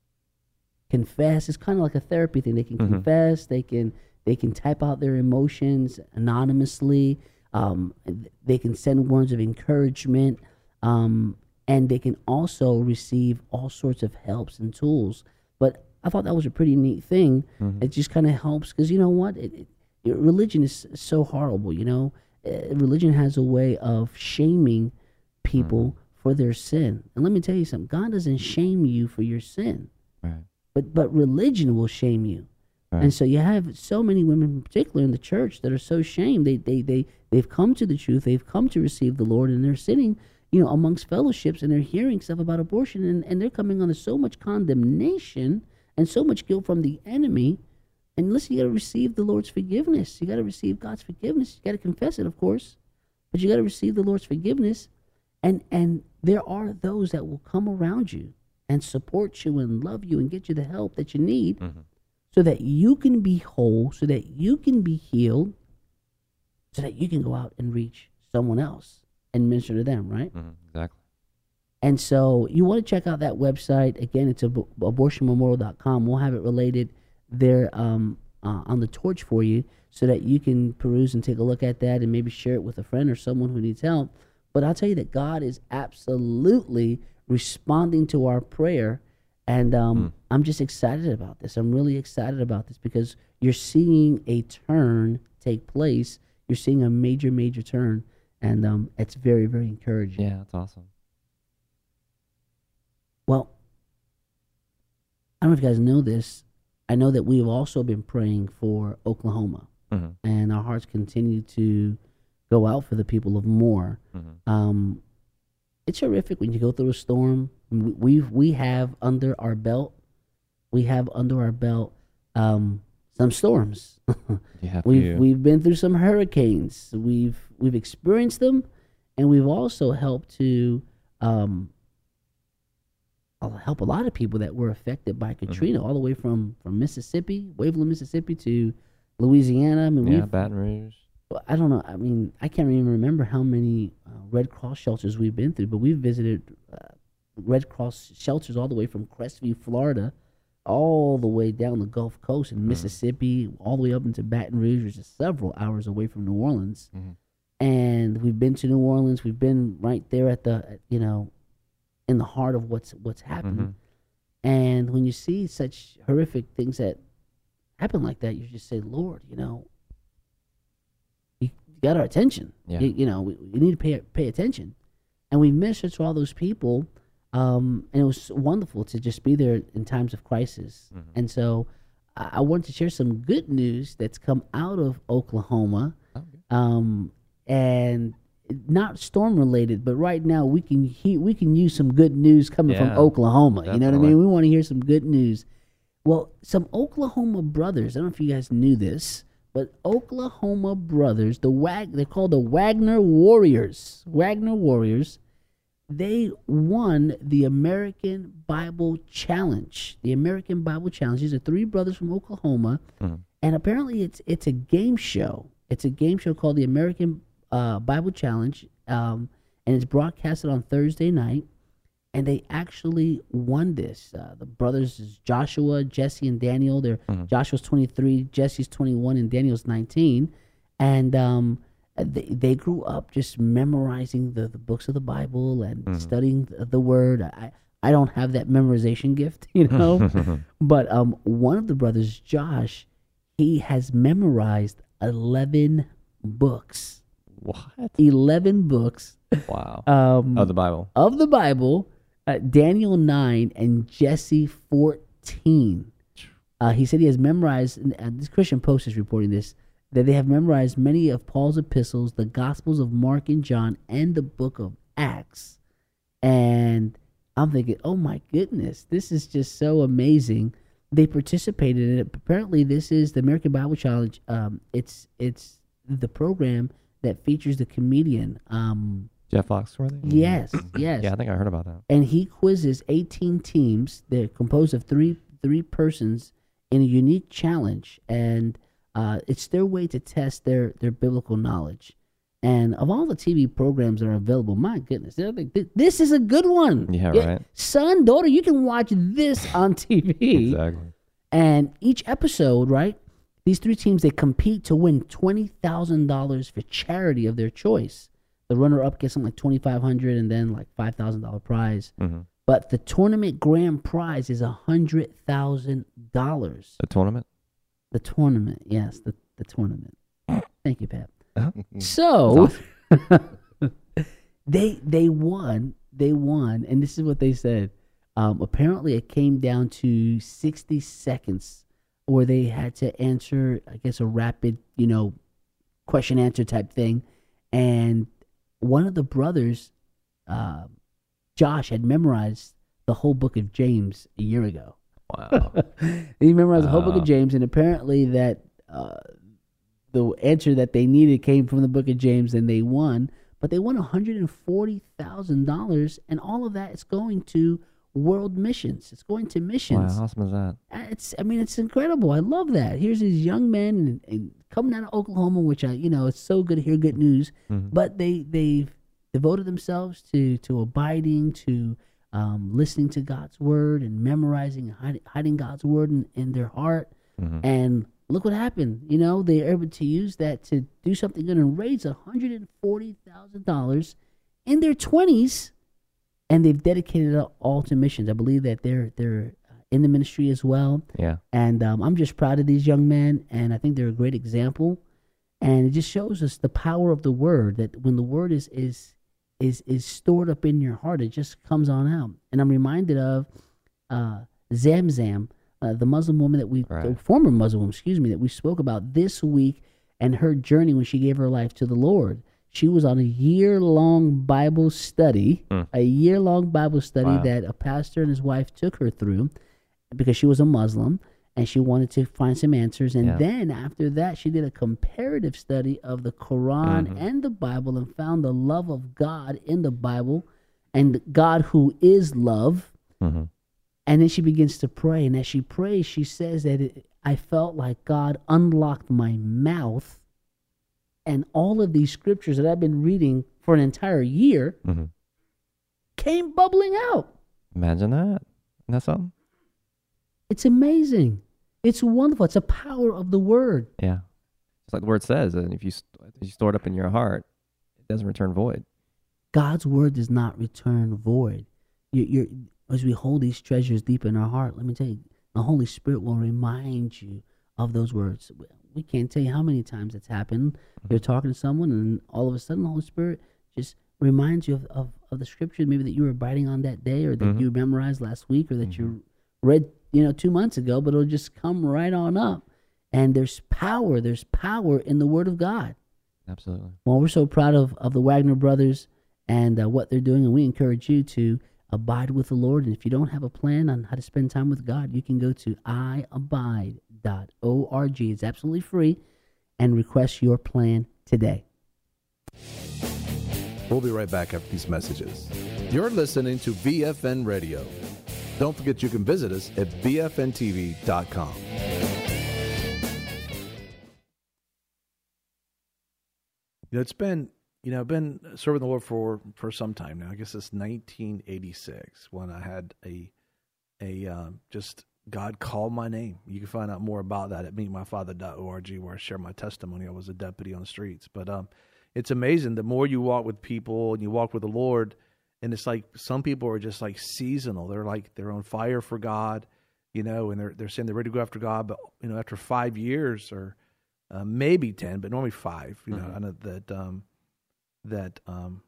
confess. It's kind of like a therapy thing. They can Mm-hmm. confess. They can they can type out their emotions anonymously. Um, they can send words of encouragement, um, and they can also receive all sorts of helps and tools. But I thought that was a pretty neat thing. Mm-hmm. It just kind of helps, because you know what, it, it, it, religion is so horrible. You know, uh, religion has a way of shaming people Mm-hmm. for their sin. And let me tell you something: God doesn't shame you for your sin. Right. But but religion will shame you. Right. And so you have so many women, in particular in the church, that are so shamed. They they they they've come to the truth. They've come to receive the Lord, and they're sitting, you know, amongst fellowships, and they're hearing stuff about abortion, and, and they're coming under so much condemnation and so much guilt from the enemy. And listen, you got to receive the Lord's forgiveness. You got to receive God's forgiveness. You got to confess it, of course, but you got to receive the Lord's forgiveness. And and there are those that will come around you and support you and love you and get you the help that you need, Mm-hmm. so that you can be whole, so that you can be healed, so that you can go out and reach someone else and minister to them, right? Mm-hmm. Exactly. And so you want to check out that website. Again, it's abortion memorial dot com. We'll have it related there um, uh, on the Torch for you, so that you can peruse and take a look at that and maybe share it with a friend or someone who needs help. But I'll tell you that God is absolutely responding to our prayer, And um, I'm just excited about this. I'm really excited about this because you're seeing a turn take place. You're seeing a major, major turn, and um, it's very, very encouraging. Yeah, that's awesome. Well, I don't know if you guys know this. I know that we've also been praying for Oklahoma, Mhm. and our hearts continue to go out for the people of Moore. Mhm. Um, it's horrific when you go through a storm. We we've, we have under our belt, we have under our belt um, some storms. Yeah, we've few. we've been through some hurricanes. We've we've experienced them, and we've also helped to um, I'll help a lot of people that were affected by Katrina, all the way from, from Mississippi, Waveland, Mississippi, to Louisiana. I mean, Yeah, we've, Baton Rouge. well, I don't know. I mean, I can't even remember how many uh, Red Cross shelters we've been through, but we've visited uh, Red Cross shelters all the way from Crestview, Florida, all the way down the Gulf Coast in Mississippi, all the way up into Baton Rouge, which is several hours away from New Orleans. And we've been to New Orleans. We've been right there at the, at, you know, in the heart of what's what's happening. And when you see such horrific things that happen like that, you just say, Lord, you know, you got our attention. Yeah. You, you know, we, we need to pay pay attention. And we ministered to all those people, um, and it was wonderful to just be there in times of crisis. And so I, I wanted to share some good news that's come out of Oklahoma, um, and not storm related, but right now we can he, we can use some good news coming Yeah, from Oklahoma. You know what I definitely. mean? We want to hear some good news. Well, some Oklahoma brothers, I don't know if you guys knew this, but Oklahoma brothers, the Wag, they're called the Wagner Warriors. Wagner Warriors, they won the American Bible Challenge. The American Bible Challenge. These are three brothers from Oklahoma, and apparently it's it's a game show. It's a game show called the American uh, Bible Challenge, um, and it's broadcasted on Thursday night. And they actually won this. Uh, the brothers is Joshua, Jesse, and Daniel. They're Joshua's twenty-three, Jesse's twenty-one, and Daniel's nineteen. And um, they they grew up just memorizing the, the books of the Bible and studying the, the Word. I I don't have that memorization gift, you know. But um, one of the brothers, Josh, he has memorized eleven books. What? Eleven books. Wow. Um, Of the Bible. Of the Bible. Uh, Daniel nine and Jesse fourteen. Uh, he said he has memorized, and uh, this Christian Post is reporting this, that they have memorized many of Paul's epistles, the Gospels of Mark and John, and the book of Acts. And I'm thinking, oh my goodness, this is just so amazing. They participated in it. Apparently, this is the American Bible Challenge. Um, it's it's the program that features the comedian. Um, Jeff Foxworthy? Yes, yes. Yeah, I think I heard about that. And he quizzes eighteen teams. They're composed of three three persons in a unique challenge, and uh, it's their way to test their their biblical knowledge. And of all the T V programs that are available, my goodness, they're like, "Th- this is a good one. Yeah, right. Son, daughter, you can watch this on T V. Exactly. And each episode, right? These three teams, they compete to win twenty thousand dollars for charity of their choice. The runner-up gets something like twenty-five hundred dollars and then like five thousand dollars prize. Mhm. But the tournament grand prize is one hundred thousand dollars. The tournament? The tournament, yes, the, the tournament. Thank you, Pat. Uh-huh. So, they they won, they won, and this is what they said. Um, apparently, it came down to sixty seconds where they had to answer, I guess, a rapid, you know, question-answer type thing. And one of the brothers, uh, Josh, had memorized the whole book of James a year ago. Wow. He memorized the whole book Wow. of James, and apparently that uh, the answer that they needed came from the book of James, and they won. But they won one hundred forty thousand dollars, and all of that is going to world missions. It's going to missions. Wow, how awesome is that? Uh, It's, I mean, it's incredible. I love that. Here's these young men and, and coming out of Oklahoma, which I, you know, it's so good to hear good news. Mhm. But they they've devoted themselves to to abiding, to um, listening to God's word and memorizing, and hiding, hiding God's word in, in their heart. Mhm. And look what happened. You know, they are able to use that to do something good and raise one hundred forty thousand dollars in their twenties and they've dedicated it all to missions. I believe that they're they're in the ministry as well. Yeah. And um, I'm just proud of these young men, and I think they're a great example. And it just shows us the power of the word, that when the word is is is is stored up in your heart, it just comes on out. And I'm reminded of uh, Zamzam, uh, the Muslim woman that we, right. the former Muslim woman, excuse me, that we spoke about this week, and her journey when she gave her life to the Lord. She was on a year-long Bible study, mm. a year-long Bible study wow. that a pastor and his wife took her through, because she was a Muslim and she wanted to find some answers. And yeah. then after that, she did a comparative study of the Quran mm-hmm. and the Bible and found the love of God in the Bible and God who is love. Mm-hmm. And then she begins to pray. And as she prays, she says that it, I felt like God unlocked my mouth, and all of these scriptures that I've been reading for an entire year mm-hmm. came bubbling out. Imagine that. Isn't that something? It's amazing. It's wonderful. It's a power of the word. Yeah. It's like the word says, and if you, if you store it up in your heart, it doesn't return void. God's word does not return void. You, you're, as we hold these treasures deep in our heart, let me tell you, the Holy Spirit will remind you of those words. We can't tell you how many times it's happened. Mm-hmm. You're talking to someone, and all of a sudden the Holy Spirit just reminds you of, of, of the scripture maybe that you were biting on that day, or that mm-hmm. you memorized last week, or that mm-hmm. you read you know, two months ago, but it'll just come right on up. And there's power. There's power in the Word of God. Absolutely. Well, we're so proud of, of the Wagner brothers and uh, what they're doing, and we encourage you to abide with the Lord. And if you don't have a plan on how to spend time with God, you can go to i abide dot org. It's absolutely free, and request your plan today. We'll be right back after these messages. You're listening to V F N Radio. Don't forget you can visit us at b f n t v dot com. You know, it's been, you know, I've been serving the Lord for, for some time now. I guess it's nineteen eighty-six when I had a, a uh, just God called my name. You can find out more about that at meet my father dot org, where I share my testimony. I was a deputy on the streets. But um, it's amazing. The more you walk with people and you walk with the Lord, and it's like some people are just like seasonal. They're like they're on fire for God, you know, and they're they're saying they're ready to go after God. But you know, after five years or uh, maybe ten, but normally five, you mm-hmm. know, I know that um, that um,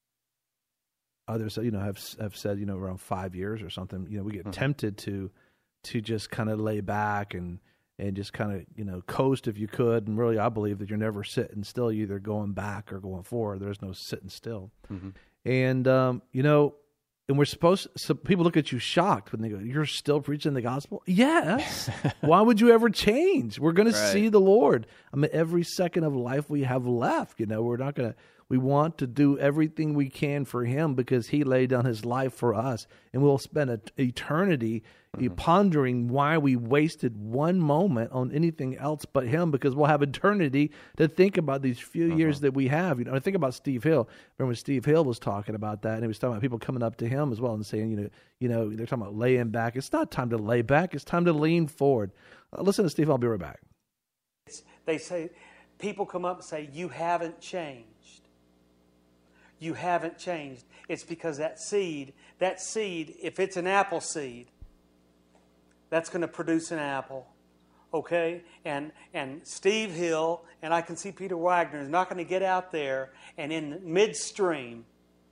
others you know have have said you know around five years or something. You know, we get mm-hmm. tempted to to just kind of lay back and and just kind of you know coast if you could. And really, I believe that you're never sitting still. You're either going back or going forward. There's no sitting still. Mm-hmm. And, um, you know, and we're supposed to, so people look at you shocked when they go, you're still preaching the gospel? Yes. Why would you ever change? We're going right. to see the Lord. I mean, every second of life we have left, you know, we're not going to, we want to do everything we can for him because he laid down his life for us. And we'll spend an eternity mm-hmm. pondering why we wasted one moment on anything else but him, because we'll have eternity to think about these few mm-hmm. years that we have. You know, I think about Steve Hill. Remember when Steve Hill was talking about that, and he was talking about people coming up to him as well and saying, you know, you know, they're talking about laying back. It's not time to lay back. It's time to lean forward. Uh, listen to Steve. I'll be right back. They say, people come up and say, you haven't changed. You haven't changed. It's because that seed, that seed, if it's an apple seed, that's going to produce an apple. Okay? And and Steve Hill, and I can see Peter Wagner, is not going to get out there and in midstream,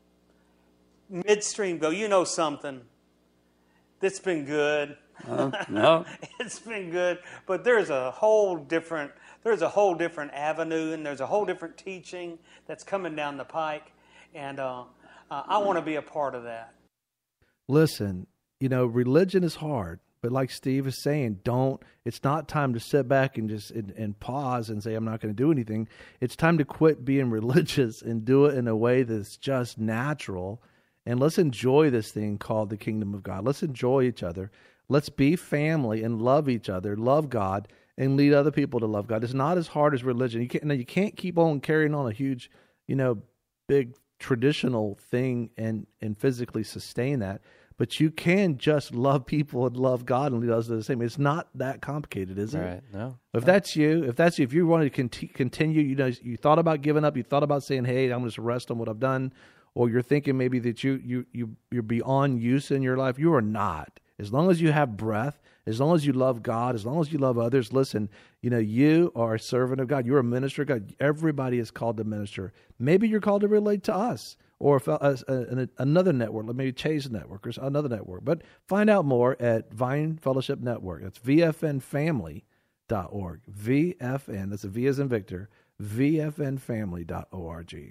midstream go, you know something, that's been good. Uh, no. It's been good. But there's a whole different, there's a whole different avenue, and there's a whole different teaching that's coming down the pike. And uh, uh, I want to be a part of that. Listen, you know, religion is hard, but like Steve is saying, don't, it's not time to sit back and just and, and pause and say, I'm not going to do anything. It's time to quit being religious and do it in a way that's just natural. And let's enjoy this thing called the kingdom of God. Let's enjoy each other. Let's be family and love each other, love God, and lead other people to love God. It's not as hard as religion. You can't, you can't keep on carrying on a huge, you know, big traditional thing and, and physically sustain that. But you can just love people and love God and lead others to the same. It's not that complicated, is it? Right. No. If no. that's you, if that's you, if you want to conti- continue, you know, you thought about giving up, you thought about saying, hey, I'm going to rest on what I've done, or you're thinking maybe that you, you, you, you're beyond use in your life, you are not. As long as you have breath, as long as you love God, as long as you love others, listen, you know, you are a servant of God. You're a minister of God. Everybody is called to minister. Maybe you're called to relate to us or a, a, a, another network, like maybe Chase Network or another network. But find out more at Vine Fellowship Network. That's V F N family dot org. V F N, that's a V as in Victor, V F N family dot org.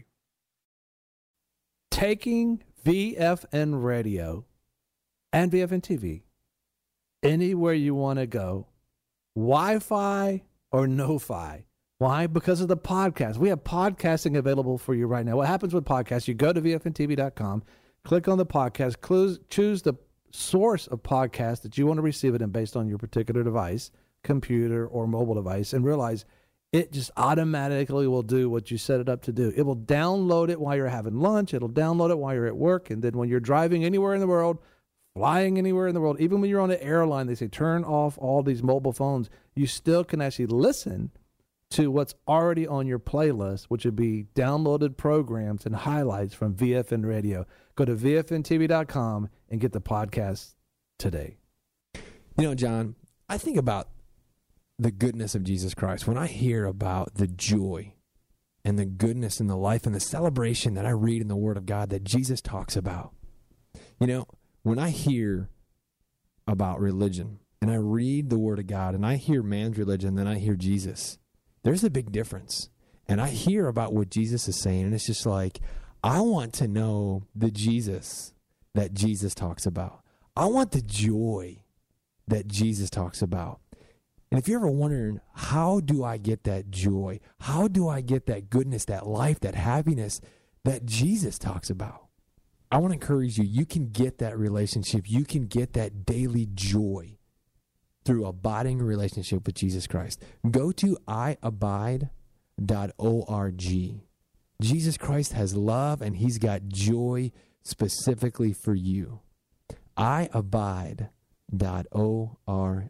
Taking V F N Radio and V F N T V anywhere you want to go, Wi-Fi or no-fi. Why? Because of the podcast. We have podcasting available for you right now. What happens with podcasts, you go to V F N T V dot com, click on the podcast, clues, choose the source of podcast that you want to receive it in based on your particular device, computer or mobile device, and realize it just automatically will do what you set it up to do. It will download it while you're having lunch. It'll download it while you're at work. And then when you're driving anywhere in the world, flying anywhere in the world, even when you're on an airline, they say turn off all these mobile phones. You still can actually listen to what's already on your playlist, which would be downloaded programs and highlights from V F N Radio. Go to V F N T V dot com and get the podcast today. You know, John, I think about the goodness of Jesus Christ. When I hear about the joy and the goodness in the life and the celebration that I read in the Word of God that Jesus talks about, you know, when I hear about religion and I read the Word of God and I hear man's religion, then I hear Jesus, there's a big difference. And I hear about what Jesus is saying, and it's just like, I want to know the Jesus that Jesus talks about. I want the joy that Jesus talks about. And if you're ever wondering, how do I get that joy? How do I get that goodness, that life, that happiness that Jesus talks about? I want to encourage you, you can get that relationship. You can get that daily joy through abiding relationship with Jesus Christ. Go to i abide dot org. Jesus Christ has love and he's got joy specifically for you. i abide dot org.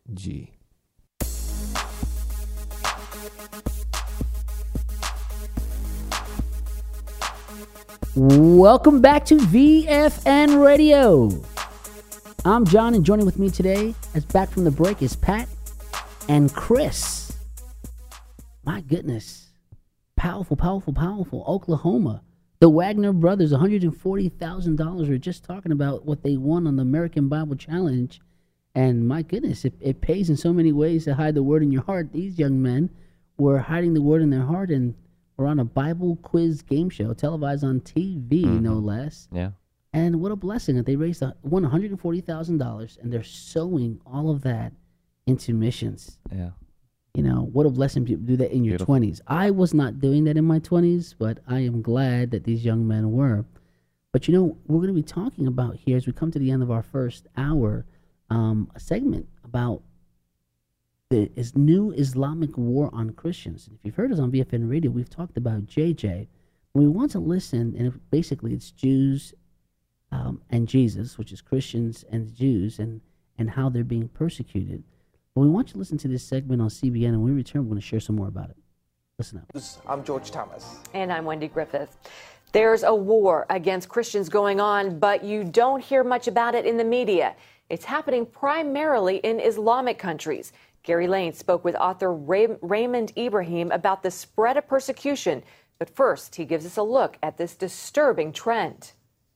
Welcome back to V F N Radio. I'm John, and joining with me today, as back from the break, is Pat and Chris. My goodness. Powerful, powerful, powerful. Oklahoma. The Wagner brothers, one hundred forty thousand dollars. We're just talking about what they won on the American Bible Challenge. And my goodness, it, it pays in so many ways to hide the word in your heart. These young men were hiding the word in their heart, and we're on a Bible quiz game show, televised on T V, mm-hmm. no less. Yeah. And what a blessing that they raised one hundred forty thousand dollars, and they're sowing all of that into missions. Yeah. You know, what a blessing to do that in your Beautiful. twenties. I was not doing that in my twenties, but I am glad that these young men were. But, you know, we're going to be talking about here, as we come to the end of our first hour, um, a segment about the is new Islamic war on Christians. And if you've heard us on V F N Radio, we've talked about J J. We want to listen, and if, basically it's Jews um, and Jesus, which is Christians and Jews, and, and how they're being persecuted. But we want you to listen to this segment on C B N, and when we return, we're going to share some more about it. Listen up. I'm George Thomas. And I'm Wendy Griffith. There's a war against Christians going on, but you don't hear much about it in the media. It's happening primarily in Islamic countries. Gary Lane spoke with author Ray- Raymond Ibrahim about the spread of persecution. But first, he gives us a look at this disturbing trend.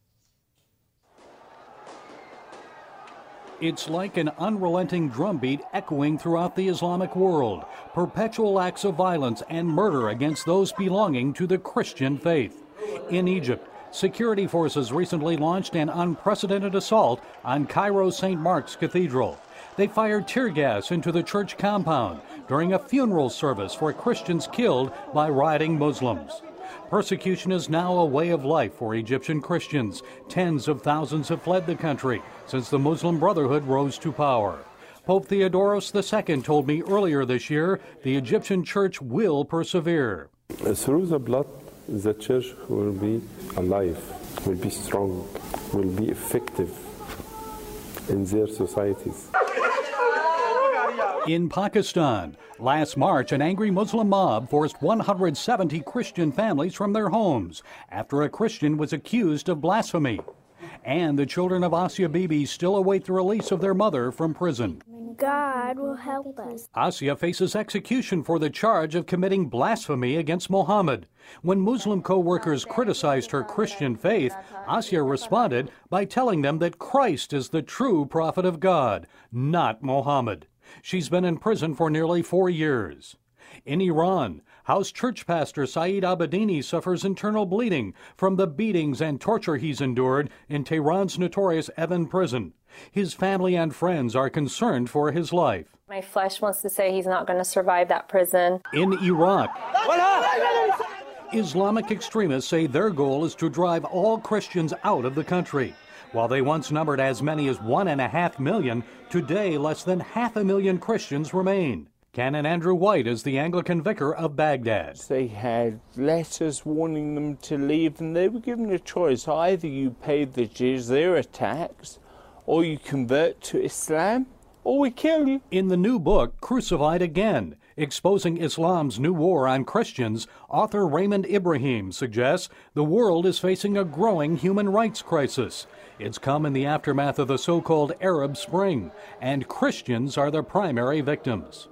It's like an unrelenting drumbeat echoing throughout the Islamic world. Perpetual acts of violence and murder against those belonging to the Christian faith. In Egypt, security forces recently launched an unprecedented assault on Cairo's Saint Mark's Cathedral. They fired tear gas into the church compound during a funeral service for Christians killed by rioting Muslims. Persecution is now a way of life for Egyptian Christians. Tens of thousands have fled the country since the Muslim Brotherhood rose to power. Pope Theodoros the Second told me earlier this year the Egyptian church will persevere. Through the blood, the church will be alive, will be strong, will be effective in their societies. In Pakistan, last March, an angry Muslim mob forced one hundred seventy Christian families from their homes after a Christian was accused of blasphemy. And the children of Asia Bibi still await the release of their mother from prison. God will help us. Asia faces execution for the charge of committing blasphemy against Muhammad. When Muslim co-workers criticized her Christian faith, Asia responded by telling them that Christ is the true prophet of God, not Muhammad. She's been in prison for nearly four years. In Iran, House Church Pastor Saeed Abedini suffers internal bleeding from the beatings and torture he's endured in Tehran's notorious Evin prison. His family and friends are concerned for his life. My flesh wants to say he's not going to survive that prison. In Iraq, Islamic extremists say their goal is to drive all Christians out of the country. While they once numbered as many as one and a half million, today less than half a million Christians remain. Canon Andrew White is the Anglican vicar of Baghdad. They had letters warning them to leave, and they were given a choice. Either you pay the jizya tax, or you convert to Islam, or we kill you. In the new book, Crucified Again, Exposing Islam's New War on Christians, author Raymond Ibrahim suggests the world is facing a growing human rights crisis. It's come in the aftermath of the so-called Arab Spring, and Christians are the primary victims.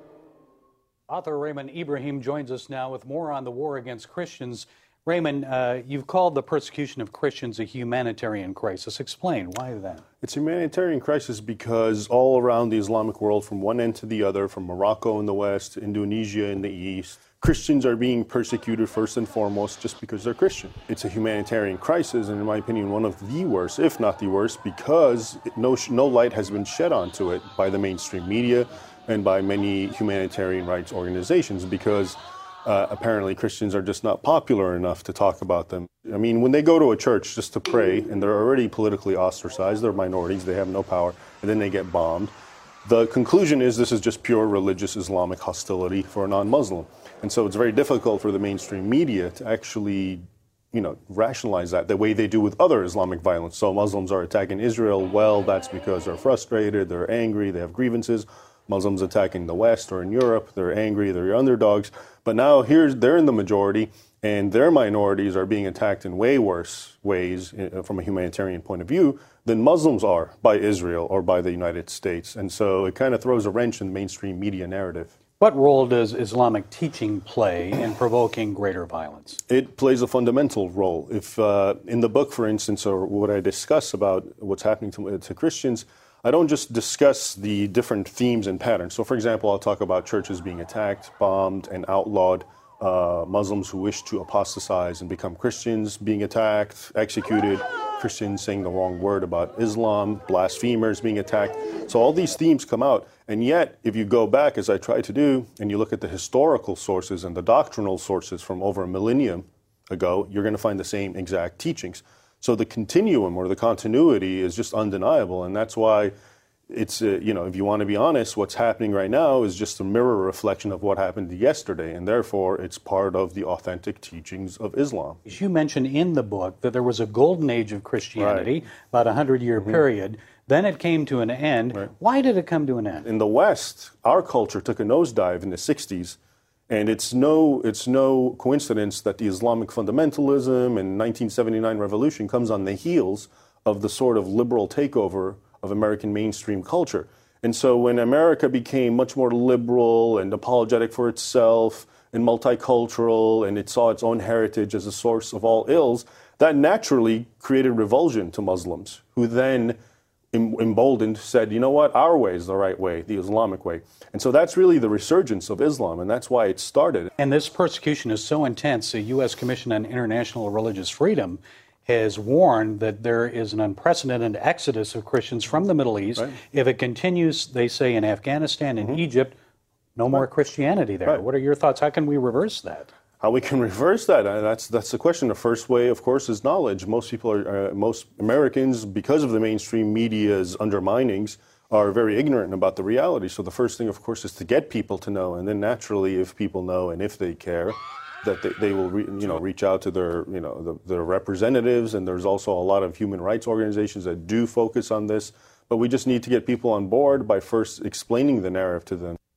Author Raymond Ibrahim joins us now with more on the war against Christians. Raymond, uh, you've called the persecution of Christians a humanitarian crisis. Explain, why that? It's a humanitarian crisis because all around the Islamic world, from one end to the other, from Morocco in the west to Indonesia in the east, Christians are being persecuted first and foremost just because they're Christian. It's a humanitarian crisis, and in my opinion, one of the worst, if not the worst, because no, no light has been shed onto it by the mainstream media and by many humanitarian rights organizations, because uh, apparently Christians are just not popular enough to talk about them. I mean, when they go to a church just to pray, and they're already politically ostracized, they're minorities, they have no power, and then they get bombed, the conclusion is this is just pure religious Islamic hostility for a non-Muslim. And so it's very difficult for the mainstream media to actually, you know, rationalize that the way they do with other Islamic violence. So Muslims are attacking Israel, well, that's because they're frustrated, they're angry, they have grievances. Muslims attacking the West or in Europe, they're angry, they're underdogs. But now here's they're in the majority, and their minorities are being attacked in way worse ways uh, from a humanitarian point of view than Muslims are by Israel or by the United States. And so it kind of throws a wrench in the mainstream media narrative. What role does Islamic teaching play in provoking greater violence? It plays a fundamental role. If uh, in the book, for instance, or what I discuss about what's happening to, to Christians, I don't just discuss the different themes and patterns. So, for example, I'll talk about churches being attacked, bombed, and outlawed, uh, Muslims who wish to apostatize and become Christians being attacked, executed, Christians saying the wrong word about Islam, blasphemers being attacked. So all these themes come out. And yet, if you go back, as I try to do, and you look at the historical sources and the doctrinal sources from over a millennium ago, you're going to find the same exact teachings. So the continuum or the continuity is just undeniable, and that's why it's, uh, you know, if you want to be honest, what's happening right now is just a mirror reflection of what happened yesterday, and therefore it's part of the authentic teachings of Islam. You mentioned in the book that there was a golden age of Christianity, right, about a hundred-year mm-hmm. period. Then it came to an end. Right. Why did it come to an end? In the West, our culture took a nosedive in the sixties. And it's no, it's no coincidence that the Islamic fundamentalism and nineteen seventy-nine revolution comes on the heels of the sort of liberal takeover of American mainstream culture. And so when America became much more liberal and apologetic for itself and multicultural, and it saw its own heritage as a source of all ills, that naturally created revulsion to Muslims, who then emboldened said, you know what, our way is the right way, the Islamic way. And so that's really the resurgence of Islam, and that's why it started. And this persecution is so intense, the U S Commission on International Religious Freedom has warned that there is an unprecedented exodus of Christians from the Middle East. Right. If it continues, they say, in Afghanistan and mm-hmm. Egypt, no more Christianity there. Right. What are your thoughts? How can we reverse that? How we can reverse that? Uh, that's that's the question. The first way, of course, is knowledge. Most people are, uh, most Americans, because of the mainstream media's underminings, are very ignorant about the reality. So the first thing, of course, is to get people to know, and then naturally, if people know and if they care, that they, they will, re, you know, reach out to their, you know, the, their representatives. And there's also a lot of human rights organizations that do focus on this. But we just need to get people on board by first explaining the narrative to them.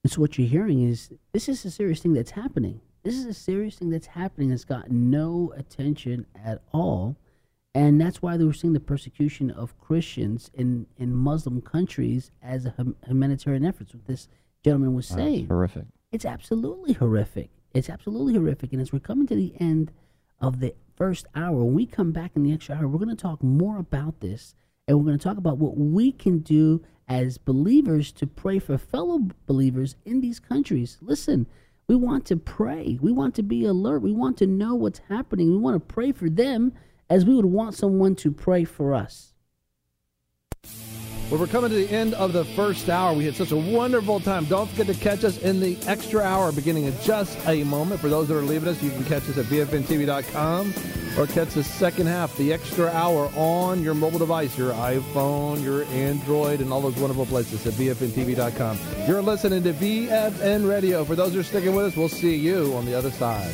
And so what you're hearing is this is a serious thing that's happening. This is a serious thing that's happening that's got no attention at all. And that's why they were seeing the persecution of Christians in, in Muslim countries as a hum- humanitarian effort. What this gentleman was saying. That's horrific. It's absolutely horrific. It's absolutely horrific. And as we're coming to the end of the first hour, when we come back in the extra hour, we're going to talk more about this. And we're going to talk about what we can do as believers to pray for fellow believers in these countries. Listen, we want to pray. We want to be alert. We want to know what's happening. We want to pray for them as we would want someone to pray for us. Well, we're coming to the end of the first hour. We had such a wonderful time. Don't forget to catch us in the extra hour beginning in just a moment. For those that are leaving us, you can catch us at V F N T V dot com or catch the second half, the extra hour, on your mobile device, your iPhone, your Android, and all those wonderful places at V F N T V dot com. You're listening to V F N Radio. For those who are sticking with us, we'll see you on the other side.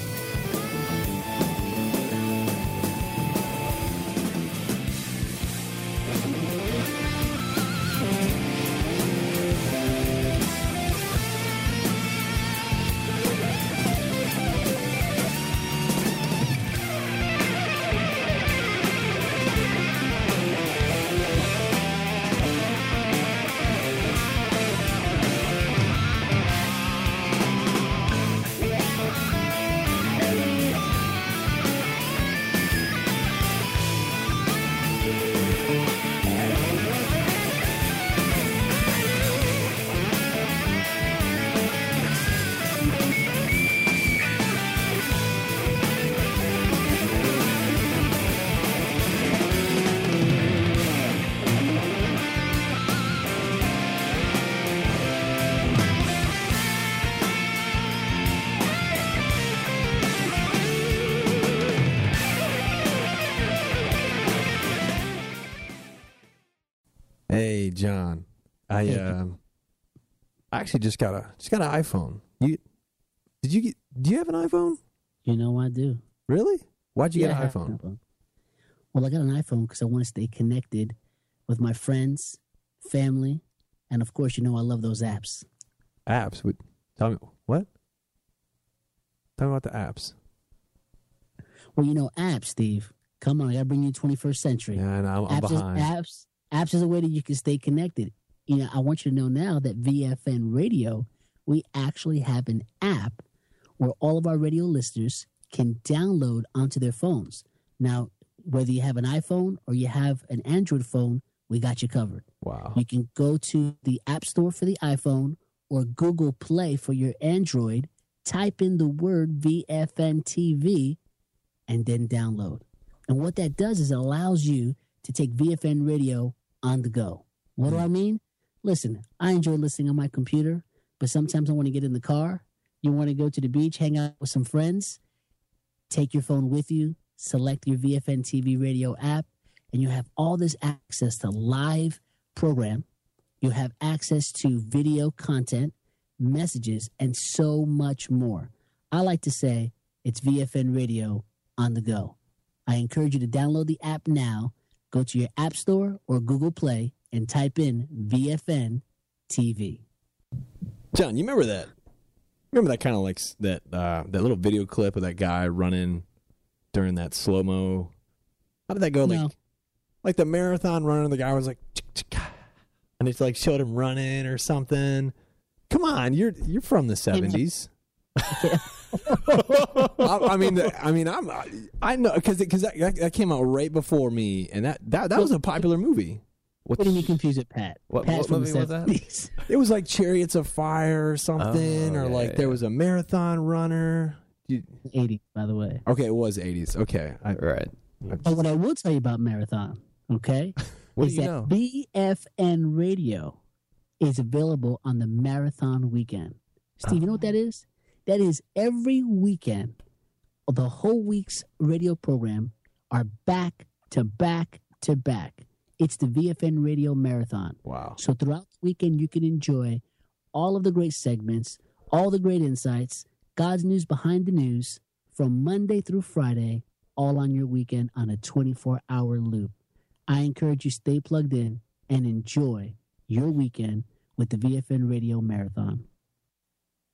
Hey, John. I Hey. um, I actually just got a just got an iPhone. You did you get? Do you have an iPhone? You know I do. Really? Why'd you Yeah, get I an have an iPhone? iPhone. Well, I got an iPhone because I want to stay connected with my friends, family, and of course, you know I love those apps. Apps? What? Tell me what? Tell me about the apps. Well, you know apps, Steve. Come on, I got to bring you twenty-first century. Yeah, and I'm, I'm apps behind. Is, apps, apps is a way that you can stay connected. You know, I want you to know now that V F N Radio, we actually have an app where all of our radio listeners can download onto their phones. Now, whether you have an iPhone or you have an Android phone, we got you covered. Wow. You can go to the App Store for the iPhone or Google Play for your Android, type in the word V F N T V, and then download. And what that does is it allows you to take V F N Radio on the go. What do I mean? Listen, I enjoy listening on my computer, but sometimes I want to get in the car. You want to go to the beach, hang out with some friends, take your phone with you, select your V F N T V radio app, and you have all this access to live program. You have access to video content, messages, and so much more. I like to say it's V F N Radio on the go. I encourage you to download the app now. Go to your App Store or Google Play and type in V F N T V. John, you remember that? Remember that kind of like s- that uh, that little video clip of that guy running during that slow mo? How did that go? No. Like, like the marathon runner, the guy was like, "Chick, chick, ah," and it's like showed him running or something. Come on, you're you're from the seventies. I, I mean, the, I mean, I'm I know because because that, that came out right before me, and that that, that was a popular movie. What do you mean confuse it, Pat? What- Pat's what from movie the was that? seventies. It was like Chariots of Fire or something, Oh, or yeah, like yeah, there yeah. was a marathon runner. You, eighties, by the way. okay, it was eighties. Okay, I, Right. But what I will tell you about Marathon, okay, What is do you that know? V F N Radio is available on the Marathon weekend. Steve, you know what that is? That is every weekend, the whole week's radio program are back to back to back. It's the V F N Radio Marathon. Wow. So throughout the weekend, you can enjoy all of the great segments, all the great insights, God's news behind the news from Monday through Friday, all on your weekend on a twenty-four hour loop. I encourage you stay plugged in and enjoy your weekend with the V F N Radio Marathon.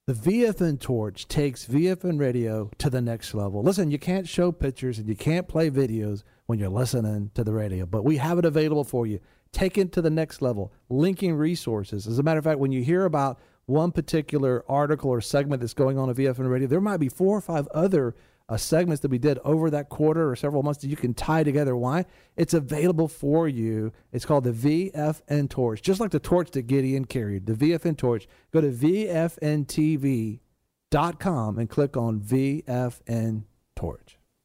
The V F N Torch takes V F N radio to the next level. Listen, you can't show pictures and you can't play videos when you're listening to the radio, but we have it available for you. Take it to the next level, linking resources. As a matter of fact, when you hear about one particular article or segment that's going on at V F N radio, there might be four or five other uh, segments that we did over that quarter or several months that you can tie together. Why? It's available for you. It's called the V F N Torch, just like the torch that Gideon carried, the V F N Torch. Go to V F N T V dot com and click on V F N Torch.